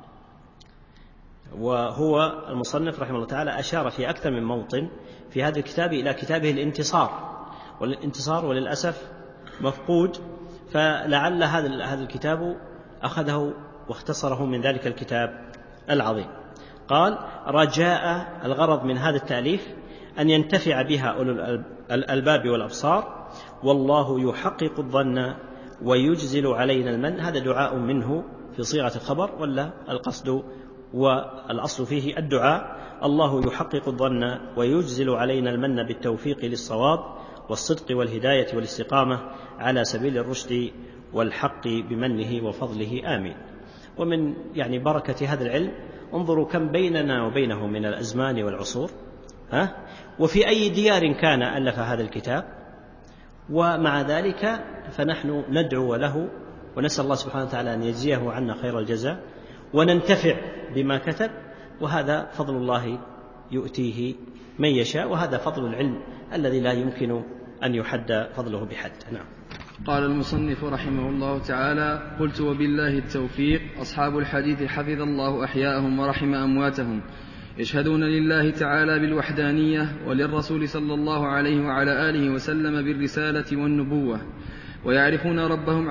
وهو المصنف رحمه الله تعالى أشار في أكثر من موطن في هذا الكتاب إلى كتابه الانتصار، والانتصار وللأسف مفقود، فلعل هذا الكتاب أخذه واختصره من ذلك الكتاب العظيم. قال: رجاء، الغرض من هذا التأليف أن ينتفع بها أولو الألباب والأبصار، والله يحقق الظن ويجزل علينا المن. هذا دعاء منه في صيغة الخبر، ولا القصد والأصل فيه الدعاء: الله يحقق الظن ويجزل علينا المن بالتوفيق للصواب والصدق والهداية والاستقامة على سبيل الرشد والحق بمنه وفضله، آمين. ومن بركة هذا العلم انظروا كم بيننا وبينه من الأزمان والعصور، وفي أي ديار كان ألف هذا الكتاب، ومع ذلك فنحن ندعو له ونسأل الله سبحانه وتعالى أن يجزيه عنا خير الجزاء وننتفع بما كتب، وهذا فضل الله يؤتيه من يشاء، وهذا فضل العلم الذي لا يمكن أن يحد فضله بحد. نعم. قال المصنف رحمه الله تعالى: قلت وبالله التوفيق. أصحاب الحديث حفظ الله أحياءهم ورحم أمواتهم يشهدون لله تعالى بالوحدانية وللرسول صلى الله عليه وعلى آله وسلم بالرسالة والنبوة، ويعرفون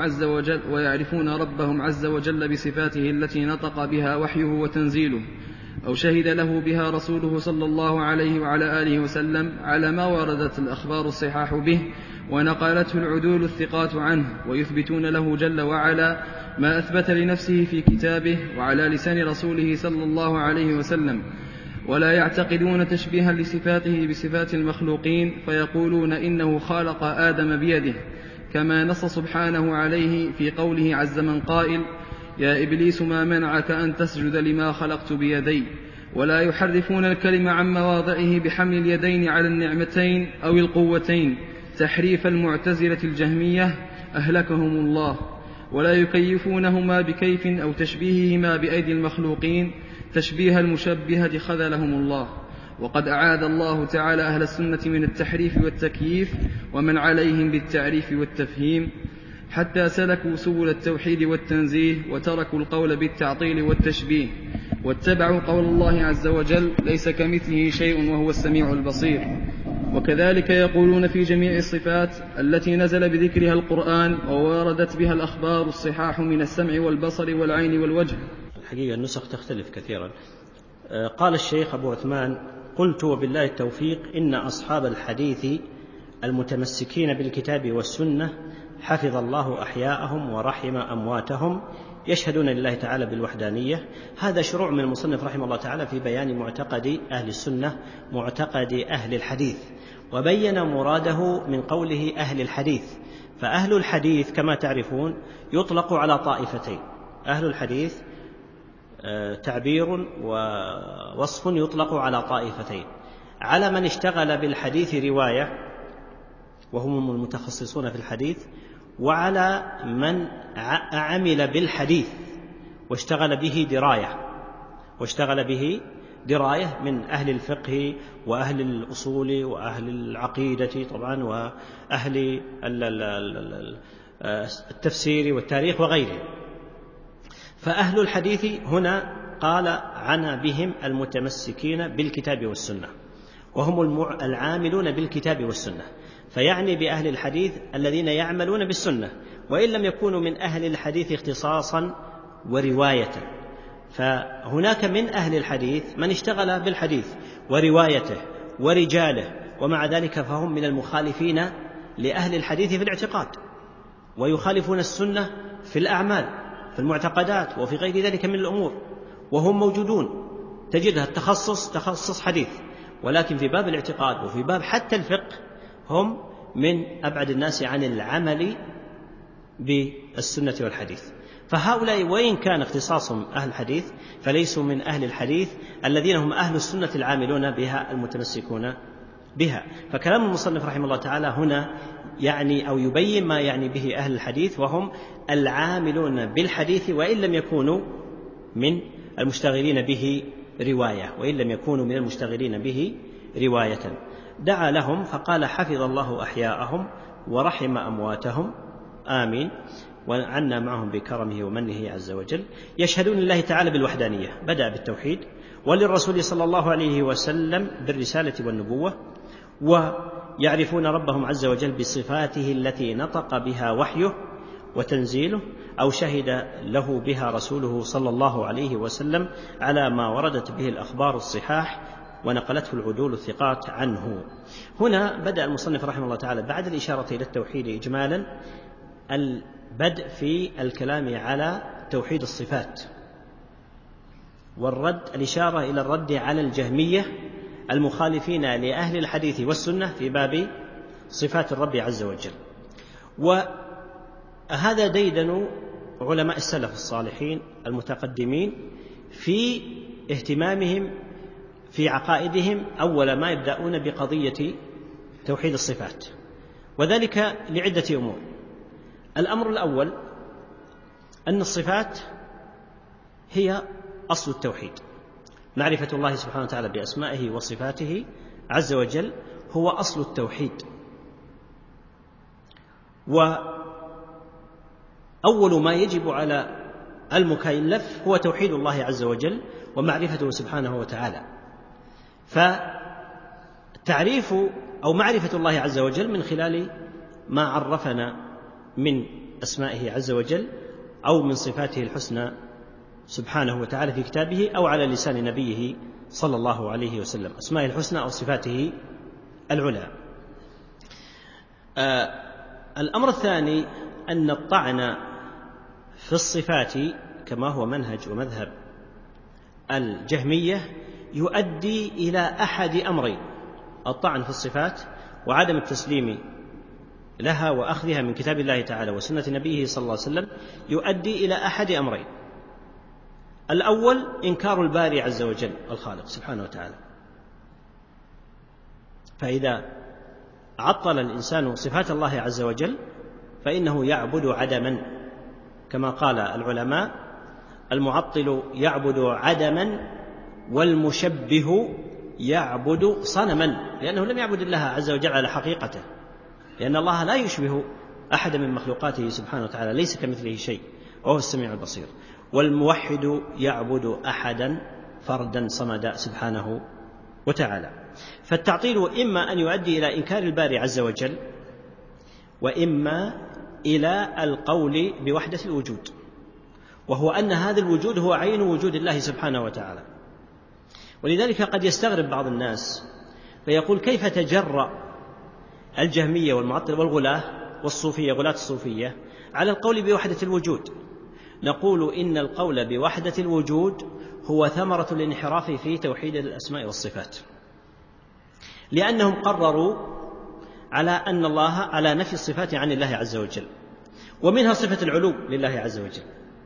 ربهم عز وجل بصفاته التي نطق بها وحيه وتنزيله أو شهد له بها رسوله صلى الله عليه وعلى آله وسلم على ما وردت الأخبار الصحاح به ونقلته العدول الثقات عنه، ويثبتون له جل وعلا ما أثبت لنفسه في كتابه وعلى لسان رسوله صلى الله عليه وسلم، ولا يعتقدون تشبيها لصفاته بصفات المخلوقين فيقولون إنه خالق آدم بيده، كما نص سبحانه عليه في قوله عز من قائل: يا إبليس ما منعك أن تسجد لما خلقت بيدي. ولا يحرفون الكلم عن مواضعه بحمل اليدين على النعمتين أو القوتين تحريف المعتزلة الجهمية أهلكهم الله، ولا يكيفونهما بكيف أو تشبيههما بأيدي المخلوقين تشبيه المشبهة خذلهم الله. وقد أعاذ الله تعالى أهل السنة من التحريف والتكييف ومن عليهم بالتعريف والتفهيم، حتى سلكوا سبل التوحيد والتنزيه وتركوا القول بالتعطيل والتشبيه، واتبعوا قول الله عز وجل: ليس كمثله شيء وهو السميع البصير. وكذلك يقولون في جميع الصفات التي نزل بذكرها القرآن ووردت بها الأخبار الصحاح من السمع والبصر والعين والوجه. الحقيقة النسخ تختلف كثيرا. قال الشيخ أبو عثمان: قلت وبالله التوفيق إن أصحاب الحديث المتمسكين بالكتاب والسنة حفظ الله أحياءهم ورحم أمواتهم يشهدون لله تعالى بالوحدانية. هذا شروع من المصنف رحمه الله تعالى في بيان معتقد أهل السنة، معتقد أهل الحديث، وبين مراده من قوله أهل الحديث. فأهل الحديث كما تعرفون يطلق على طائفتين. أهل الحديث تعبير ووصف يطلق على طائفتين: على من اشتغل بالحديث رواية وهم المتخصصون في الحديث، وعلى من عمل بالحديث واشتغل به دراية من أهل الفقه وأهل الأصول وأهل العقيدة طبعا وأهل التفسير والتاريخ وغيره. فأهل الحديث هنا قال عنا بهم المتمسكين بالكتاب والسنة، وهم العاملون بالكتاب والسنة، فيعني بأهل الحديث الذين يعملون بالسنة وإن لم يكونوا من أهل الحديث اختصاصا ورواية. فهناك من أهل الحديث من اشتغل بالحديث وروايته ورجاله، ومع ذلك فهم من المخالفين لأهل الحديث في الاعتقاد، ويخالفون السنة في الأعمال في المعتقدات وفي غير ذلك من الأمور، وهم موجودون تجدها تخصص حديث، ولكن في باب الاعتقاد وفي باب حتى الفقه هم من أبعد الناس عن العمل بالسنة والحديث. فهؤلاء وإن كان اختصاصهم أهل الحديث فليسوا من أهل الحديث الذين هم أهل السنة العاملون بها المتمسكون بها. فكلام المصنف رحمه الله تعالى هنا يعني أو يبين ما يعني به أهل الحديث، وهم العاملون بالحديث وإن لم يكونوا من المشتغلين به رواية. دعا لهم فقال: حفظ الله أحياءهم ورحم أمواتهم آمين، وعنا معهم بكرمه ومنه عز وجل. يشهدون لله تعالى بالوحدانية، بدأ بالتوحيد، وللرسول صلى الله عليه وسلم بالرسالة والنبوة، ويعرفون ربهم عز وجل بصفاته التي نطق بها وحيه وتنزيله أو شهد له بها رسوله صلى الله عليه وسلم على ما وردت به الأخبار الصحاح ونقلته العدول الثقات عنه. هنا بدأ المصنف رحمه الله تعالى بعد الإشارة إلى التوحيد إجمالا البدء في الكلام على توحيد الصفات الإشارة إلى الرد على الجهمية المخالفين لأهل الحديث والسنة في باب صفات الرب عز وجل. وهذا ديدن علماء السلف الصالحين المتقدمين في اهتمامهم في عقائدهم أول ما يبدأون بقضية توحيد الصفات، وذلك لعدة أمور. الأمر الأول أن الصفات هي أصل التوحيد، معرفة الله سبحانه وتعالى بأسمائه وصفاته عز وجل هو أصل التوحيد، وأول ما يجب على المكلف هو توحيد الله عز وجل ومعرفته سبحانه وتعالى. فالتعريف أو معرفة الله عز وجل من خلال ما عرفنا من أسمائه عز وجل أو من صفاته الحسنى سبحانه وتعالى في كتابه أو على لسان نبيه صلى الله عليه وسلم، أسمائه الحسنى أو صفاته العلى. الأمر الثاني أن الطعن في الصفات كما هو منهج ومذهب الجهمية يؤدي إلى أحد أمرين: الطعن في الصفات وعدم التسليم لها وأخذها من كتاب الله تعالى وسنة نبيه صلى الله عليه وسلم يؤدي إلى أحد أمرين: الأول إنكار الباري عز وجل الخالق سبحانه وتعالى، فإذا عطل الإنسان صفات الله عز وجل فإنه يعبد عدما، كما قال العلماء: المعطل يعبد عدما والمشبه يعبد صنما، لأنه لم يعبد الله عز وجل على حقيقته، لأن الله لا يشبه أحد من مخلوقاته سبحانه وتعالى، ليس كمثله شيء وهو السميع البصير. والموحد يعبد أحدا فردا صمدا سبحانه وتعالى. فالتعطيل إما أن يؤدي إلى إنكار الباري عز وجل، وإما إلى القول بوحدة الوجود، وهو أن هذا الوجود هو عين وجود الله سبحانه وتعالى. ولذلك قد يستغرب بعض الناس فيقول: كيف تجرأ الجهمية والمعطلة والغلاة والصوفية، غلاة الصوفية، على القول بوحدة الوجود؟ نقول: إن القول بوحدة الوجود هو ثمرة الانحراف في توحيد الأسماء والصفات، لأنهم قرروا على نفي الصفات عن الله عز وجل، ومنها صفة العلو لله عز وجل.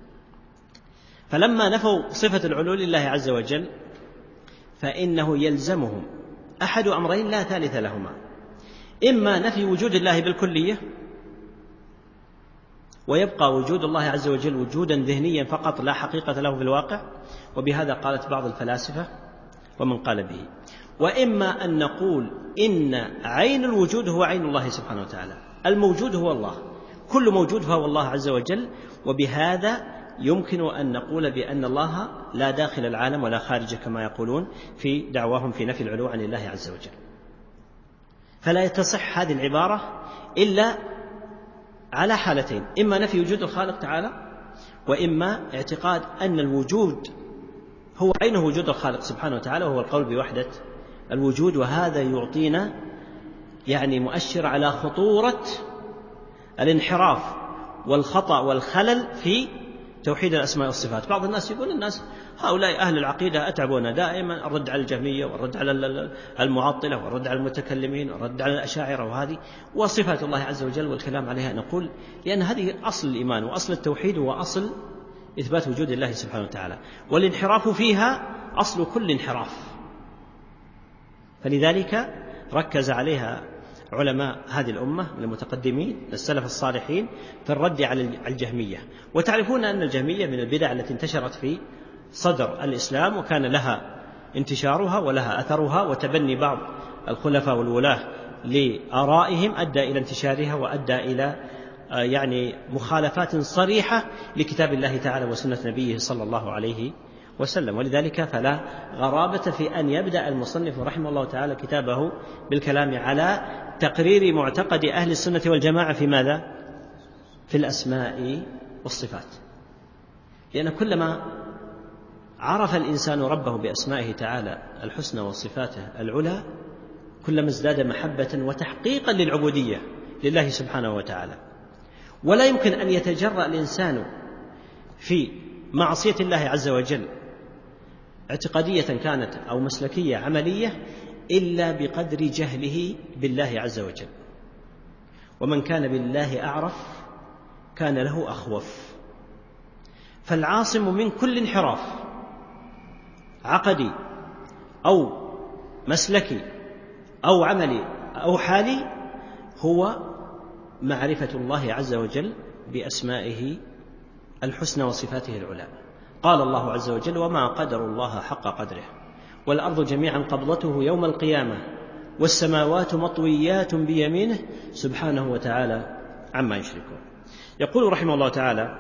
فلما نفوا صفة العلو لله عز وجل فإنه يلزمهم أحد أمرين لا ثالث لهما: إما نفي وجود الله بالكلية ويبقى وجود الله عز وجل وجودا ذهنيا فقط لا حقيقة له في الواقع، وبهذا قالت بعض الفلاسفة ومن قال به، وإما أن نقول إن عين الوجود هو عين الله سبحانه وتعالى، الموجود هو الله، كل موجود فهو الله عز وجل، وبهذا يمكن أن نقول بأن الله لا داخل العالم ولا خارجه كما يقولون في دعواهم في نفي العلو عن الله عز وجل. فلا تصح هذه العبارة إلا على حالتين: إما نفي وجود الخالق تعالى، وإما اعتقاد أن الوجود هو عينه وجود الخالق سبحانه وتعالى، وهو القول بوحدة الوجود. وهذا يعطينا مؤشر على خطورة الانحراف والخطأ والخلل في توحيد الأسماء والصفات. بعض الناس يقول: هؤلاء أهل العقيدة أتعبون دائما، الرد على الجهمية والرد على المعطلة والرد على المتكلمين والرد على الأشاعرة، وهذه وصفات الله عز وجل والكلام عليها. نقول: لأن هذه أصل الإيمان وأصل التوحيد وأصل إثبات وجود الله سبحانه وتعالى، والانحراف فيها أصل كل انحراف. فلذلك ركز عليها علماء هذه الأمة من المتقدمين السلف الصالحين في الرد على الجهمية. وتعرفون أن الجهمية من البدع التي انتشرت في صدر الإسلام، وكان لها انتشارها ولها أثرها، وتبني بعض الخلفاء والولاة لآرائهم أدى إلى انتشارها وأدى إلى مخالفات صريحة لكتاب الله تعالى وسنة نبيه صلى الله عليه وسلم. ولذلك فلا غرابة في أن يبدأ المصنف رحمه الله تعالى كتابه بالكلام على تقرير معتقد أهل السنة والجماعة في ماذا؟ في الأسماء والصفات. لأن كلما عرف الإنسان ربه بأسمائه تعالى الحسنى وصفاته العلى كلما ازداد محبة وتحقيقا للعبودية لله سبحانه وتعالى. ولا يمكن أن يتجرأ الإنسان في معصية الله عز وجل اعتقادية كانت أو مسلكية عملية إلا بقدر جهله بالله عز وجل. ومن كان بالله أعرف كان له أخوف. فالعاصم من كل انحراف عقدي أو مسلكي أو عملي أو حالي هو معرفة الله عز وجل بأسمائه الحسنى وصفاته العلى. قال الله عز وجل: وما قدر الله حق قدره والأرض جميعا قبضته يوم القيامة والسماوات مطويات بيمينه سبحانه وتعالى عما يشركون. يقول رحمه الله تعالى: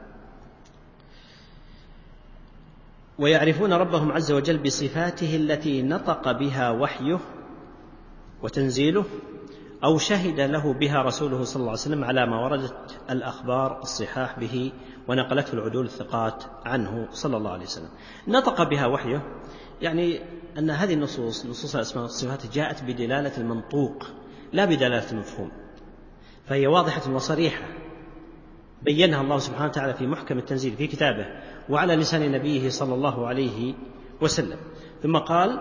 ويعرفون ربهم عز وجل بصفاته التي نطق بها وحيه وتنزيله أو شهد له بها رسوله صلى الله عليه وسلم على ما وردت الأخبار الصحاح به ونقلته العدول الثقات عنه صلى الله عليه وسلم. نطق بها وحيه، يعني أن هذه النصوص، نصوص الأسماء والصفات، جاءت بدلالة المنطوق لا بدلالة المفهوم، فهي واضحة وصريحة بينها الله سبحانه وتعالى في محكم التنزيل في كتابه وعلى لسان نبيه صلى الله عليه وسلم. ثم قال: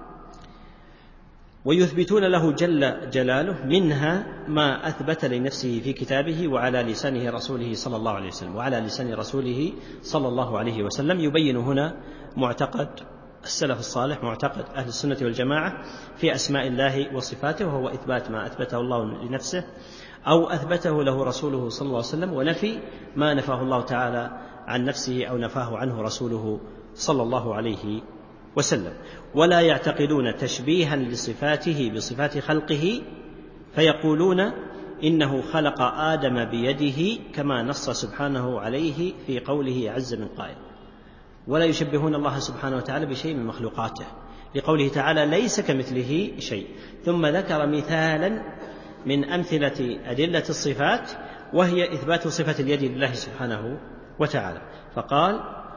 ويثبتون له جل جلاله منها ما أثبت لنفسه في كتابه وعلى لسان رسوله صلى الله عليه وسلم. وعلى لسان رسوله صلى الله عليه وسلم يبين هنا معتقد السلف الصالح، معتقد أهل السنة والجماعة في أسماء الله وصفاته، وهو إثبات ما أثبته الله لنفسه أو أثبته له رسوله صلى الله عليه وسلم، ونفي ما نفاه الله تعالى عن نفسه أو نفاه عنه رسوله صلى الله عليه وسلم. ولا يعتقدون تشبيها لصفاته بصفات خلقه فيقولون إنه خلق آدم بيده كما نص سبحانه عليه في قوله عز من قائل. ولا يشبهون الله سبحانه وتعالى بشيء من مخلوقاته لقوله تعالى: ليس كمثله شيء. ثم ذكر مثالا من أمثلة أدلة الصفات، وهي إثبات صفة اليد لله سبحانه وتعالى، فقال: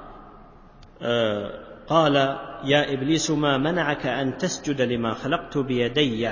قال يا إبليس ما منعك أن تسجد لما خلقت بيدي.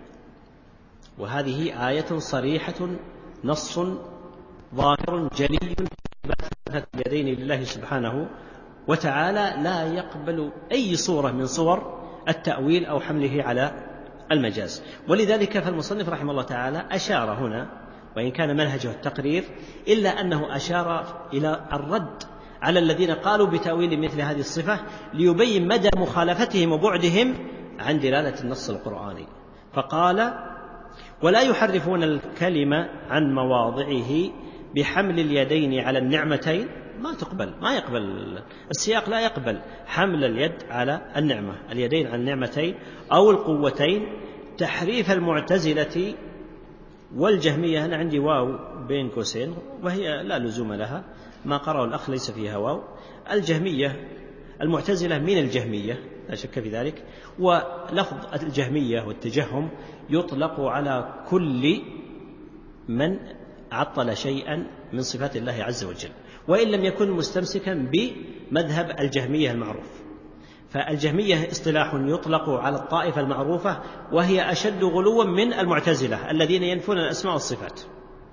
وهذه آية صريحة، نص ظاهر جلي إثبات صفة اليدين لله سبحانه وتعالى، لا يقبل أي صورة من صور التأويل أو حمله على المجاز. ولذلك فالمصنف رحمه الله تعالى أشار هنا، وإن كان منهجه التقرير، إلا أنه أشار إلى الرد على الذين قالوا بتأويل مثل هذه الصفة ليبين مدى مخالفتهم وبعدهم عن دلالة النص القرآني، فقال: ولا يحرفون الكلمة عن مواضعه بحمل اليدين على النعمتين. ما يقبل السياق، لا يقبل حمل اليد على النعمة، اليدين على النعمتين أو القوتين. تحريف المعتزلة والجهمية، أنا عندي واو بين قوسين وهي لا لزوم لها، ما قرأه الأخ ليس فيها واو. الجهمية، المعتزلة من الجهمية لا شك في ذلك، ولفظ الجهمية والتجهم يطلق على كل من عطل شيئا من صفات الله عز وجل، وإن لم يكن مستمسكا بمذهب الجهمية المعروف. فالجهمية اصطلاح يطلق على الطائفة المعروفة، وهي أشد غلوا من المعتزلة الذين ينفون الأسماء والصفات،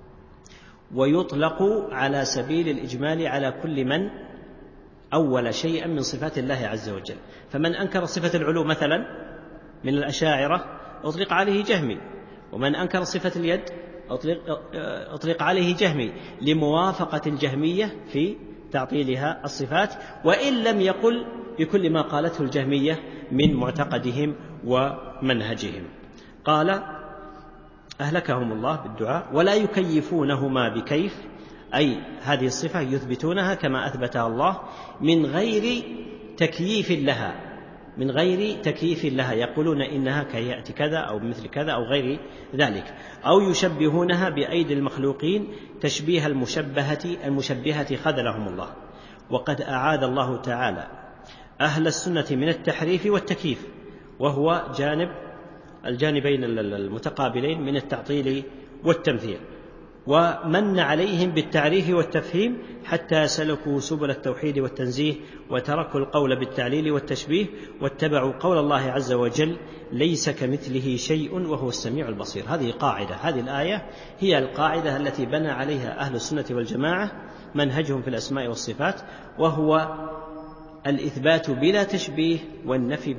ويطلق على سبيل الإجمال على كل من أول شيئا من صفات الله عز وجل. فمن أنكر صفة العلو مثلا من الأشاعرة أطلق عليه جهمي، ومن أنكر صفة اليد أطلق عليه جهمي، لموافقة الجهمية في تعطيلها الصفات، وإن لم يقل بكل ما قالته الجهمية من معتقدهم ومنهجهم. قال: أهلكهم الله بالدعاء. ولا يكيفونهما بكيف، أي هذه الصفة يثبتونها كما أثبتها الله من غير تكييف لها، من غير تكييف لها، يقولون إنها كيأتي كذا أو مثل كذا أو غير ذلك. أو يشبهونها بأيدي المخلوقين تشبيه المشبهة خذلهم الله. وقد أعاد الله تعالى أهل السنة من التحريف والتكييف، وهو الجانبين المتقابلين من التعطيل والتمثيل، ومن عليهم بالتعريف والتفهيم حتى سلكوا سبل التوحيد والتنزيه، وتركوا القول بالتعليل والتشبيه، واتبعوا قول الله عز وجل: ليس كمثله شيء وهو السميع البصير. هذه قاعدة، هذه الآية هي القاعدة التي بنى عليها أهل السنة والجماعة منهجهم في الأسماء والصفات، وهو الإثبات بلا تشبيه والنفي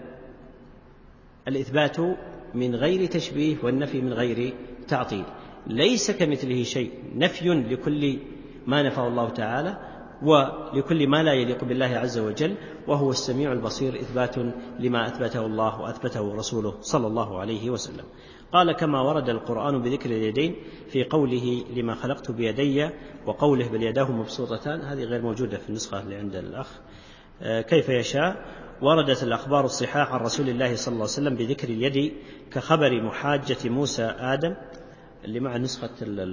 الإثبات من غير تشبيه والنفي من غير تعطيل. ليس كمثله شيء، نفي لكل ما نفاه الله تعالى ولكل ما لا يليق بالله عز وجل، وهو السميع البصير إثبات لما أثبته الله وأثبته رسوله صلى الله عليه وسلم. قال: كما ورد القرآن بذكر اليدين في قوله لما خلقت بيدي، وقوله بل يداه مبسوطتان، هذه غير موجودة في النسخة اللي عند الأخ، كيف يشاء. وردت الأخبار الصحاح عن رسول الله صلى الله عليه وسلم بذكر اليد كخبر محاجة موسى آدم، اللي مع نسخة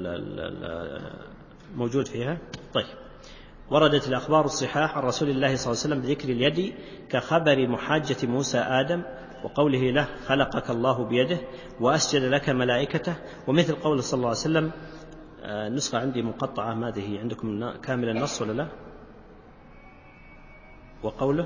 موجود فيها. طيب، وردت الأخبار الصحاح عن رسول الله صلى الله عليه وسلم بذكر اليد كخبر محاجة موسى آدم، وقوله له خلقك الله بيده وأسجد لك ملائكته، ومثل قول صلى الله عليه وسلم. النسخة عندي مقطعة، ما أدري عندكم كامل النص ولا لا؟ وقوله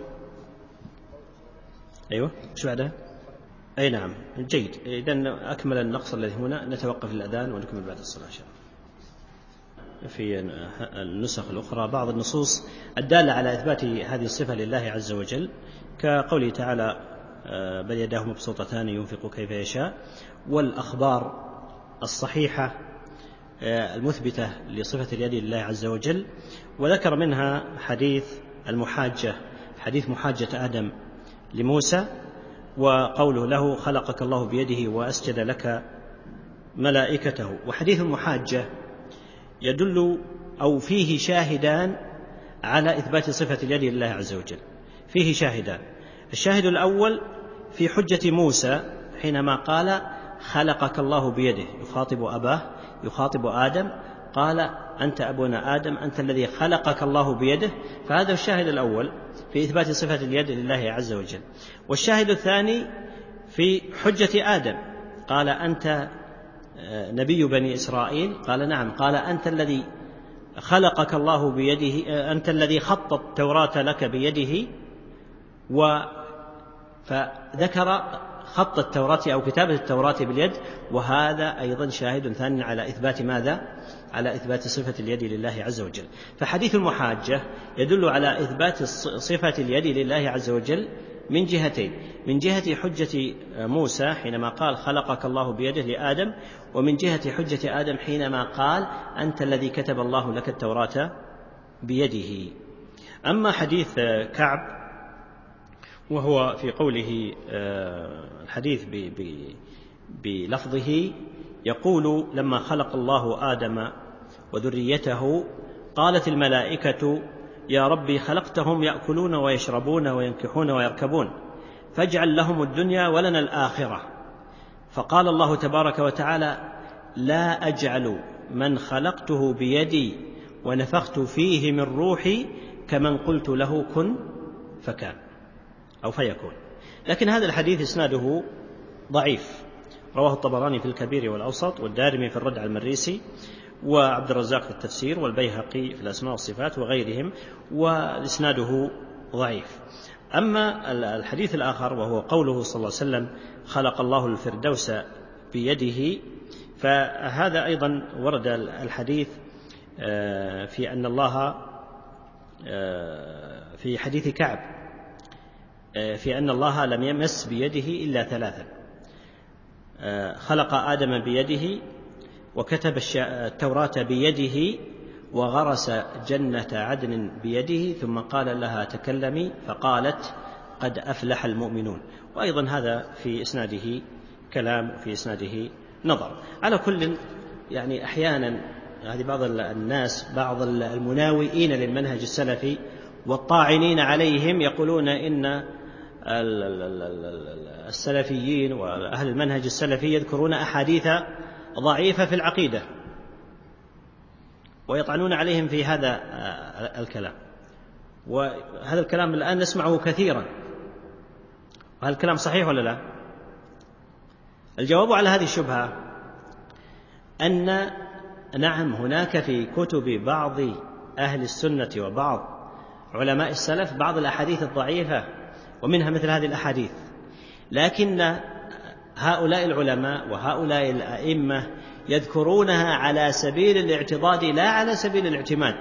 أيوة شو بعدها؟ أي نعم جيد. إذن أكمل النقص الذي هنا نتوقف الأذان ونكمل بعد الصلاة إن شاء الله. في النسخ الأخرى بعض النصوص الدالة على إثبات هذه الصفة لله عز وجل، كقوله تعالى بل يداه مبسوطتان ينفق كيف يشاء، والأخبار الصحيحة المثبتة لصفة اليد لله عز وجل. وذكر منها حديث المحاجة، حديث محاجة آدم لموسى، وقوله له خلقك الله بيده وأسجد لك ملائكته. وحديث المحاجة يدل أو فيه شاهدان على إثبات صفة اليد لله عز وجل، فيه شاهدان. الشاهد الأول في حجة موسى حينما قال خلقك الله بيده، يخاطب أباه، يخاطب آدم، قال أنت أبونا آدم، أنت الذي خلقك الله بيده. فهذا الشاهد الأول في إثبات صفة اليد لله عز وجل. والشاهد الثاني في حجة آدم، قال أنت نبي بني إسرائيل، قال نعم، قال أنت الذي خلقك الله بيده، أنت الذي خط التوراة لك بيده. فذكر خط التوراة أو كتابة التوراة باليد، وهذا أيضا شاهد ثاني على إثبات ماذا؟ على إثبات صفة اليد لله عز وجل. فحديث المحاجة يدل على إثبات صفة اليد لله عز وجل من جهتين: من جهة حجة موسى حينما قال خلقك الله بيده لآدم، ومن جهة حجة آدم حينما قال أنت الذي كتب الله لك التوراة بيده. أما حديث كعب وهو في قوله الحديث بلفظه يقول لما خلق الله آدم وذريته قالت الملائكة يا ربي خلقتهم يأكلون ويشربون وينكحون ويركبون فاجعل لهم الدنيا ولنا الآخرة. فقال الله تبارك وتعالى لا أجعل من خلقته بيدي ونفخت فيه من روحي كمن قلت له كن فكان أو فيكون. لكن هذا الحديث إسناده ضعيف، رواه الطبراني في الكبير والأوسط، والدارمي في الرد على المريسي، وعبد الرزاق في التفسير، والبيهقي في الأسماء والصفات وغيرهم، وإسناده ضعيف. أما الحديث الآخر وهو قوله صلى الله عليه وسلم خلق الله الفردوس بيده، فهذا أيضا ورد الحديث في أن الله في حديث كعب في أن الله لم يمس بيده إلا ثلاثا: خلق آدم بيده، وكتب التوراة بيده، وغرس جنة عدن بيده، ثم قال لها تكلمي فقالت قد أفلح المؤمنون. وأيضا هذا في إسناده كلام وفي إسناده نظر. على كل يعني أحيانا هذه بعض الناس، بعض المناوئين للمنهج السلفي والطاعنين عليهم يقولون إن السلفيين وأهل المنهج السلفي يذكرون أحاديث ضعيفة في العقيدة ويطعنون عليهم في هذا الكلام. وهذا الكلام الآن نسمعه كثيرا، وهذا الكلام صحيح ولا لا؟ الجواب على هذه الشبهة أن نعم هناك في كتب بعض أهل السنة وبعض علماء السلف بعض الأحاديث الضعيفة، ومنها مثل هذه الأحاديث، لكن هؤلاء العلماء وهؤلاء الأئمة يذكرونها على سبيل الاعتضاد لا على سبيل الاعتماد،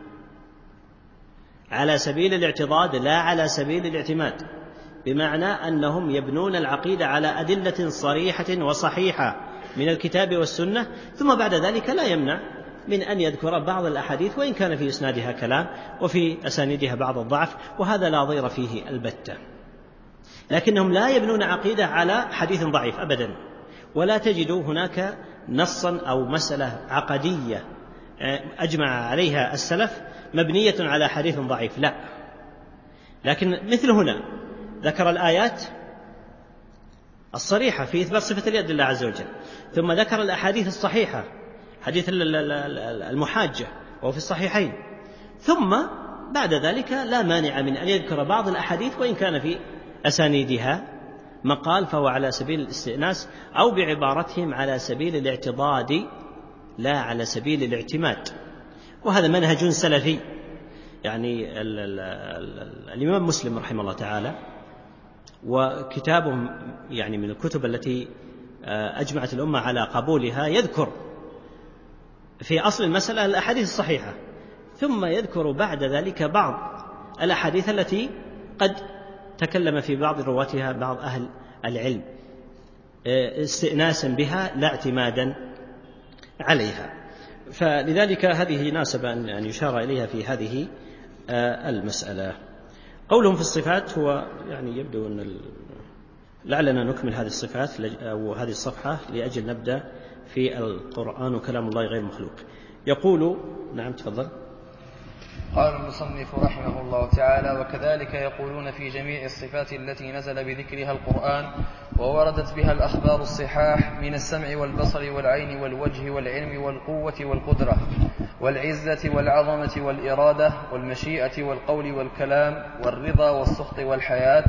على سبيل الاعتضاد لا على سبيل الاعتماد، بمعنى أنهم يبنون العقيدة على أدلة صريحة وصحيحة من الكتاب والسنة، ثم بعد ذلك لا يمنع من أن يذكر بعض الأحاديث وإن كان في إسنادها كلام وفي أسانيدها بعض الضعف، وهذا لا ضير فيه البتة. لكنهم لا يبنون عقيدة على حديث ضعيف أبدا، ولا تجد هناك نصا أو مسألة عقدية أجمع عليها السلف مبنية على حديث ضعيف، لا. لكن مثل هنا ذكر الآيات الصريحة في إثبات صفة اليد لله عز وجل، ثم ذكر الأحاديث الصحيحة، حديث المحاجة وهو في الصحيحين، ثم بعد ذلك لا مانع من أن يذكر بعض الأحاديث وإن كان في أسانيدها مقال فهو على سبيل الاستئناس، أو بعبارتهم على سبيل الاعتضاد لا على سبيل الاعتماد. وهذا منهج سلفي. يعني الإمام مسلم رحمه الله تعالى وكتابهم يعني من الكتب التي أجمعت الأمة على قبولها يذكر في أصل المسألة الأحاديث الصحيحة، ثم يذكر بعد ذلك بعض الأحاديث التي قد تكلم في بعض رواتها بعض أهل العلم استئناسا بها لا اعتمادا عليها. فلذلك هذه ناسب أن يشار إليها في هذه المسألة. قولهم في الصفات هو يعني يبدو أن لعلنا نكمل هذه الصفات أو هذه الصفحة لأجل نبدأ في القرآن كلام الله غير مخلوق. يقول نعم تفضل. قال المصنف رحمه الله تعالى: وكذلك يقولون في جميع الصفات التي نزل بذكرها القرآن ووردت بها الأخبار الصحاح من السمع والبصر والعين والوجه والعلم والقوة والقدرة والعزة والعظمة والإرادة والمشيئة والقول والكلام والرضا والسخط والحياة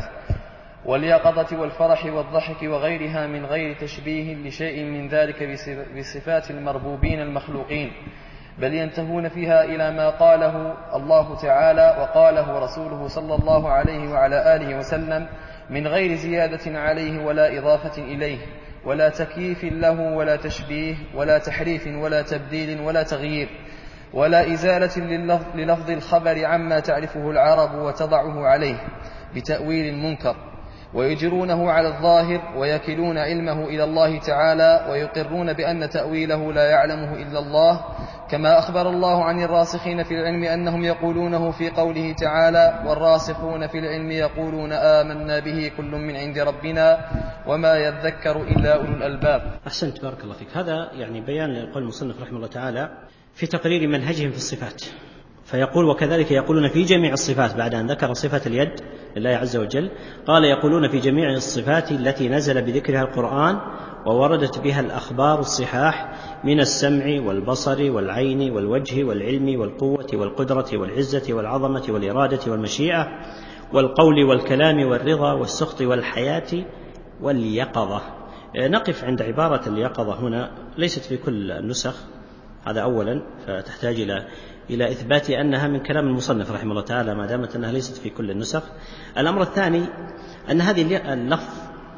واليقظة والفرح والضحك وغيرها من غير تشبيه لشيء من ذلك بصفات المربوبين المخلوقين، بل ينتهون فيها إلى ما قاله الله تعالى وقاله رسوله صلى الله عليه وعلى آله وسلم من غير زيادة عليه ولا إضافة إليه ولا تكييف له ولا تشبيه ولا تحريف ولا تبديل ولا تغيير ولا إزالة للفظ الخبر عما تعرفه العرب وتضعه عليه بتأويل منكر، ويجرونه على الظاهر ويكلون علمه إلى الله تعالى ويقرون بأن تأويله لا يعلمه إلا الله، كما أخبر الله عن الراسخين في العلم أنهم يقولونه في قوله تعالى: والراسخون في العلم يقولون آمنا به كل من عند ربنا وما يذكر إلا أولو الألباب. أحسنت بارك الله فيك. هذا يعني بيان لقول المصنف رحمه الله تعالى في تقرير منهجهم في الصفات. فيقول: وكذلك يقولون في جميع الصفات، بعد أن ذكر صفة اليد لله عز وجل قال: يقولون في جميع الصفات التي نزل بذكرها القرآن ووردت بها الأخبار الصحاح من السمع والبصر والعين والوجه والعلم والقوة والقدرة والعزة والعظمة والإرادة والمشيئة والقول والكلام والرضا والسخط والحياة واليقظة. نقف عند عبارة اليقظة هنا، ليست في كل النسخ، هذا أولا، فتحتاج إلى إثبات أنها من كلام المصنف رحمه الله تعالى ما دامت أنها ليست في كل النسخ. الأمر الثاني أن هذه اللفظ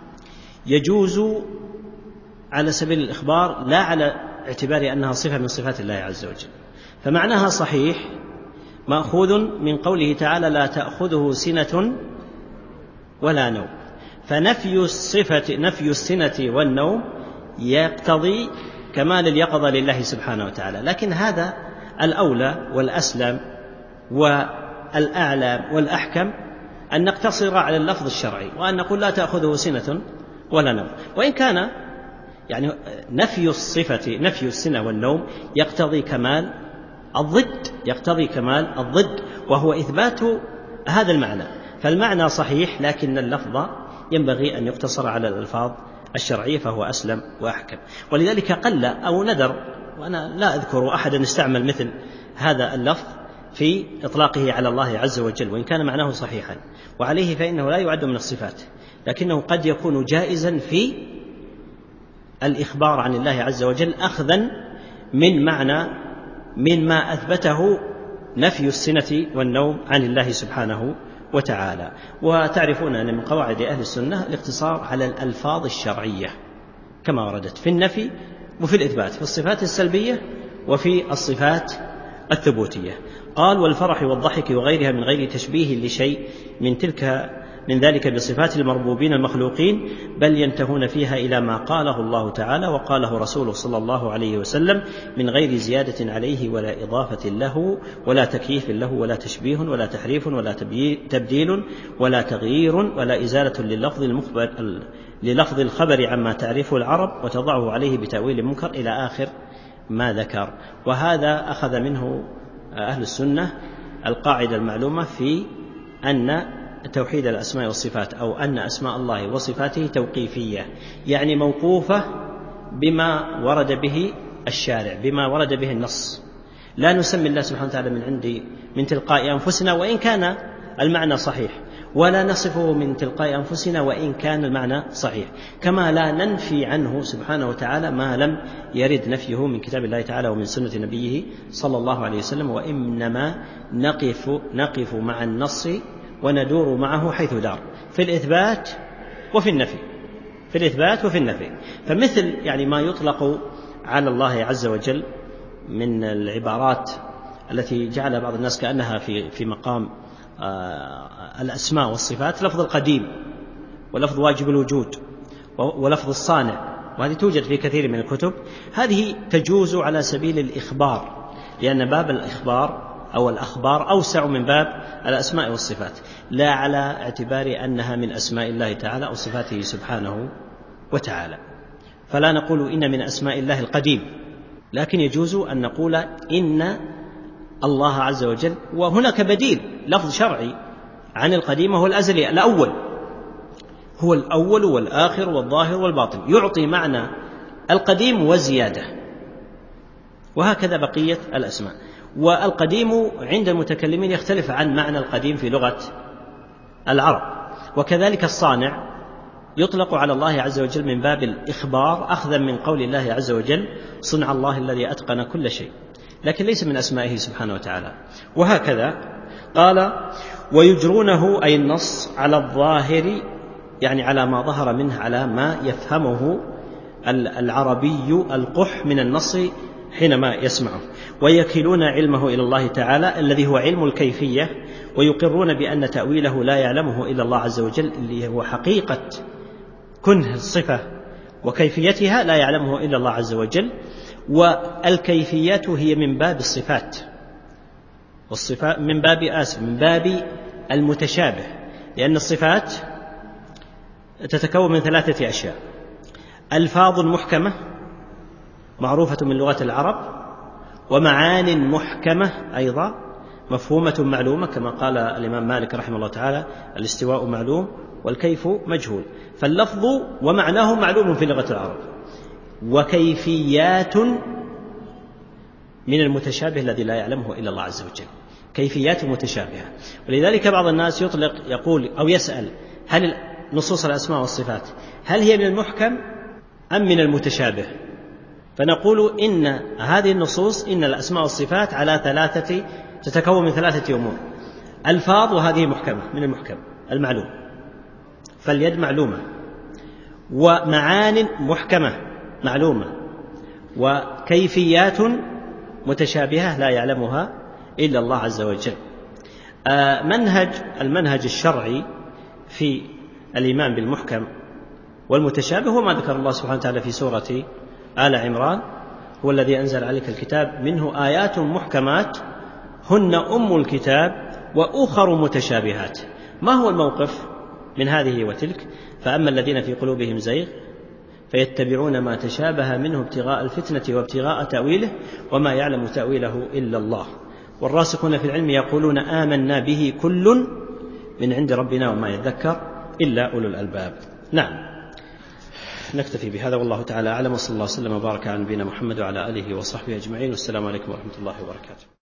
يجوز على سبيل الإخبار لا على اعتبار أنها صفة من صفات الله عز وجل، فمعناها صحيح مأخوذ من قوله تعالى: لا تأخذه سنة ولا نوم. فنفي الصفة نفي السنة والنوم يقتضي كمال اليقظة لله سبحانه وتعالى، لكن هذا الأولى والأسلم والأعلى والأحكم أن نقتصر على اللفظ الشرعي وأن نقول لا تأخذه سنة ولا نوم، وإن كان يعني نفي الصفة نفي السنة والنوم يقتضي كمال الضد وهو إثبات هذا المعنى. فالمعنى صحيح، لكن اللفظ ينبغي أن يقتصر على الألفاظ الشرعية فهو أسلم وأحكم. ولذلك قل أو ندر، وأنا لا أذكر أحدا استعمل مثل هذا اللفظ في إطلاقه على الله عز وجل، وإن كان معناه صحيحا، وعليه فإنه لا يعد من الصفات، لكنه قد يكون جائزا في الإخبار عن الله عز وجل أخذا من معنى مما أثبته نفي السنة والنوم عن الله سبحانه وتعالى. وتعرفون أن من قواعد أهل السنة الاقتصار على الألفاظ الشرعية كما وردت في النفي وفي الإثبات، في الصفات السلبية وفي الصفات الثبوتية. قال: والفرح والضحك وغيرها من غير تشبيه لشيء من ذلك بصفات المربوبين المخلوقين، بل ينتهون فيها إلى ما قاله الله تعالى وقاله رسوله صلى الله عليه وسلم من غير زيادة عليه ولا إضافة له ولا تكييف له ولا تشبيه ولا تحريف ولا تبديل ولا تغيير ولا إزالة للفظ الخبر عما تعرفه العرب وتضعه عليه بتأويل منكر، إلى آخر ما ذكر. وهذا أخذ منه أهل السنة القاعدة المعلومة في أن توحيد الأسماء والصفات أو أن أسماء الله وصفاته توقيفية، يعني موقوفة بما ورد به الشارع، بما ورد به النص. لا نسمي الله سبحانه وتعالى من تلقاء أنفسنا وإن كان المعنى صحيح، ولا نصفه من تلقاء أنفسنا وإن كان المعنى صحيح، كما لا ننفي عنه سبحانه وتعالى ما لم يرد نفيه من كتاب الله تعالى ومن سنة نبيه صلى الله عليه وسلم، وإنما نقف مع النص وندور معه حيث دار في الإثبات وفي النفي. فمثل يعني ما يطلق على الله عز وجل من العبارات التي جعل بعض الناس كأنها في مقام الأسماء والصفات، لفظ القديم ولفظ واجب الوجود ولفظ الصانع، وهذه توجد في كثير من الكتب. هذه تجوز على سبيل الإخبار، لأن باب الإخبار أو الأخبار أوسع من باب الأسماء والصفات، لا على اعتبار أنها من أسماء الله تعالى أو صفاته سبحانه وتعالى. فلا نقول إن من أسماء الله القديم، لكن يجوز أن نقول إن الله عز وجل، وهناك بديل لفظ شرعي عن القديم وهو الأزلي، الأول هو الأول والآخر والظاهر والباطن، يعطي معنى القديم وزيادة، وهكذا بقية الأسماء. والقديم عند المتكلمين يختلف عن معنى القديم في لغة العرب. وكذلك الصانع يطلق على الله عز وجل من باب الإخبار أخذا من قول الله عز وجل صنع الله الذي أتقن كل شيء، لكن ليس من أسمائه سبحانه وتعالى. وهكذا قال ويجرونه أي النص على الظاهر، يعني على ما ظهر منه، على ما يفهمه العربي القح من النص حينما يسمعه، ويكلون علمه إلى الله تعالى الذي هو علم الكيفية، ويقرون بأن تأويله لا يعلمه إلا الله عز وجل، اللي هو حقيقة كنه الصفة وكيفيتها لا يعلمه إلا الله عز وجل. والكيفيات هي من باب الصفات، والصفات من باب المتشابه، لأن الصفات تتكون من 3 أشياء: ألفاظ محكمة معروفة من لغة العرب، ومعان محكمة أيضا مفهومة معلومة، كما قال الإمام مالك رحمه الله تعالى الاستواء معلوم والكيف مجهول. فاللفظ ومعناه معلوم في لغة العرب، وكيفيات من المتشابه الذي لا يعلمه إلا الله عز وجل، كيفيات متشابهة. ولذلك بعض الناس يقول أو يسأل هل نصوص الأسماء والصفات هل هي من المحكم أم من المتشابه؟ فنقول إن هذه النصوص، إن الأسماء والصفات تتكون من 3 أمور: ألفاظ، وهذه محكمة من المحكم المعلوم، فاليد معلومة، ومعان محكمة معلومة، وكيفيات متشابهة لا يعلمها إلا الله عز وجل. المنهج الشرعي في الإيمان بالمحكم والمتشابه هو ما ذكر الله سبحانه وتعالى في سورة آل عمران: هو الذي أنزل عليك الكتاب منه آيات محكمات هن أم الكتاب وأخر متشابهات. ما هو الموقف من هذه وتلك؟ فأما الذين في قلوبهم زيغ فيتبعون ما تشابه منه ابتغاء الفتنة وابتغاء تأويله وما يعلم تأويله إلا الله، والراسخون في العلم يقولون آمنا به كل من عند ربنا وما يذكر إلا أولو الألباب. نعم، نكتفي بهذا، والله تعالى أعلم، وصلى الله وسلم وبارك على نبينا محمد وعلى آله وصحبه أجمعين، والسلام عليكم ورحمة الله وبركاته.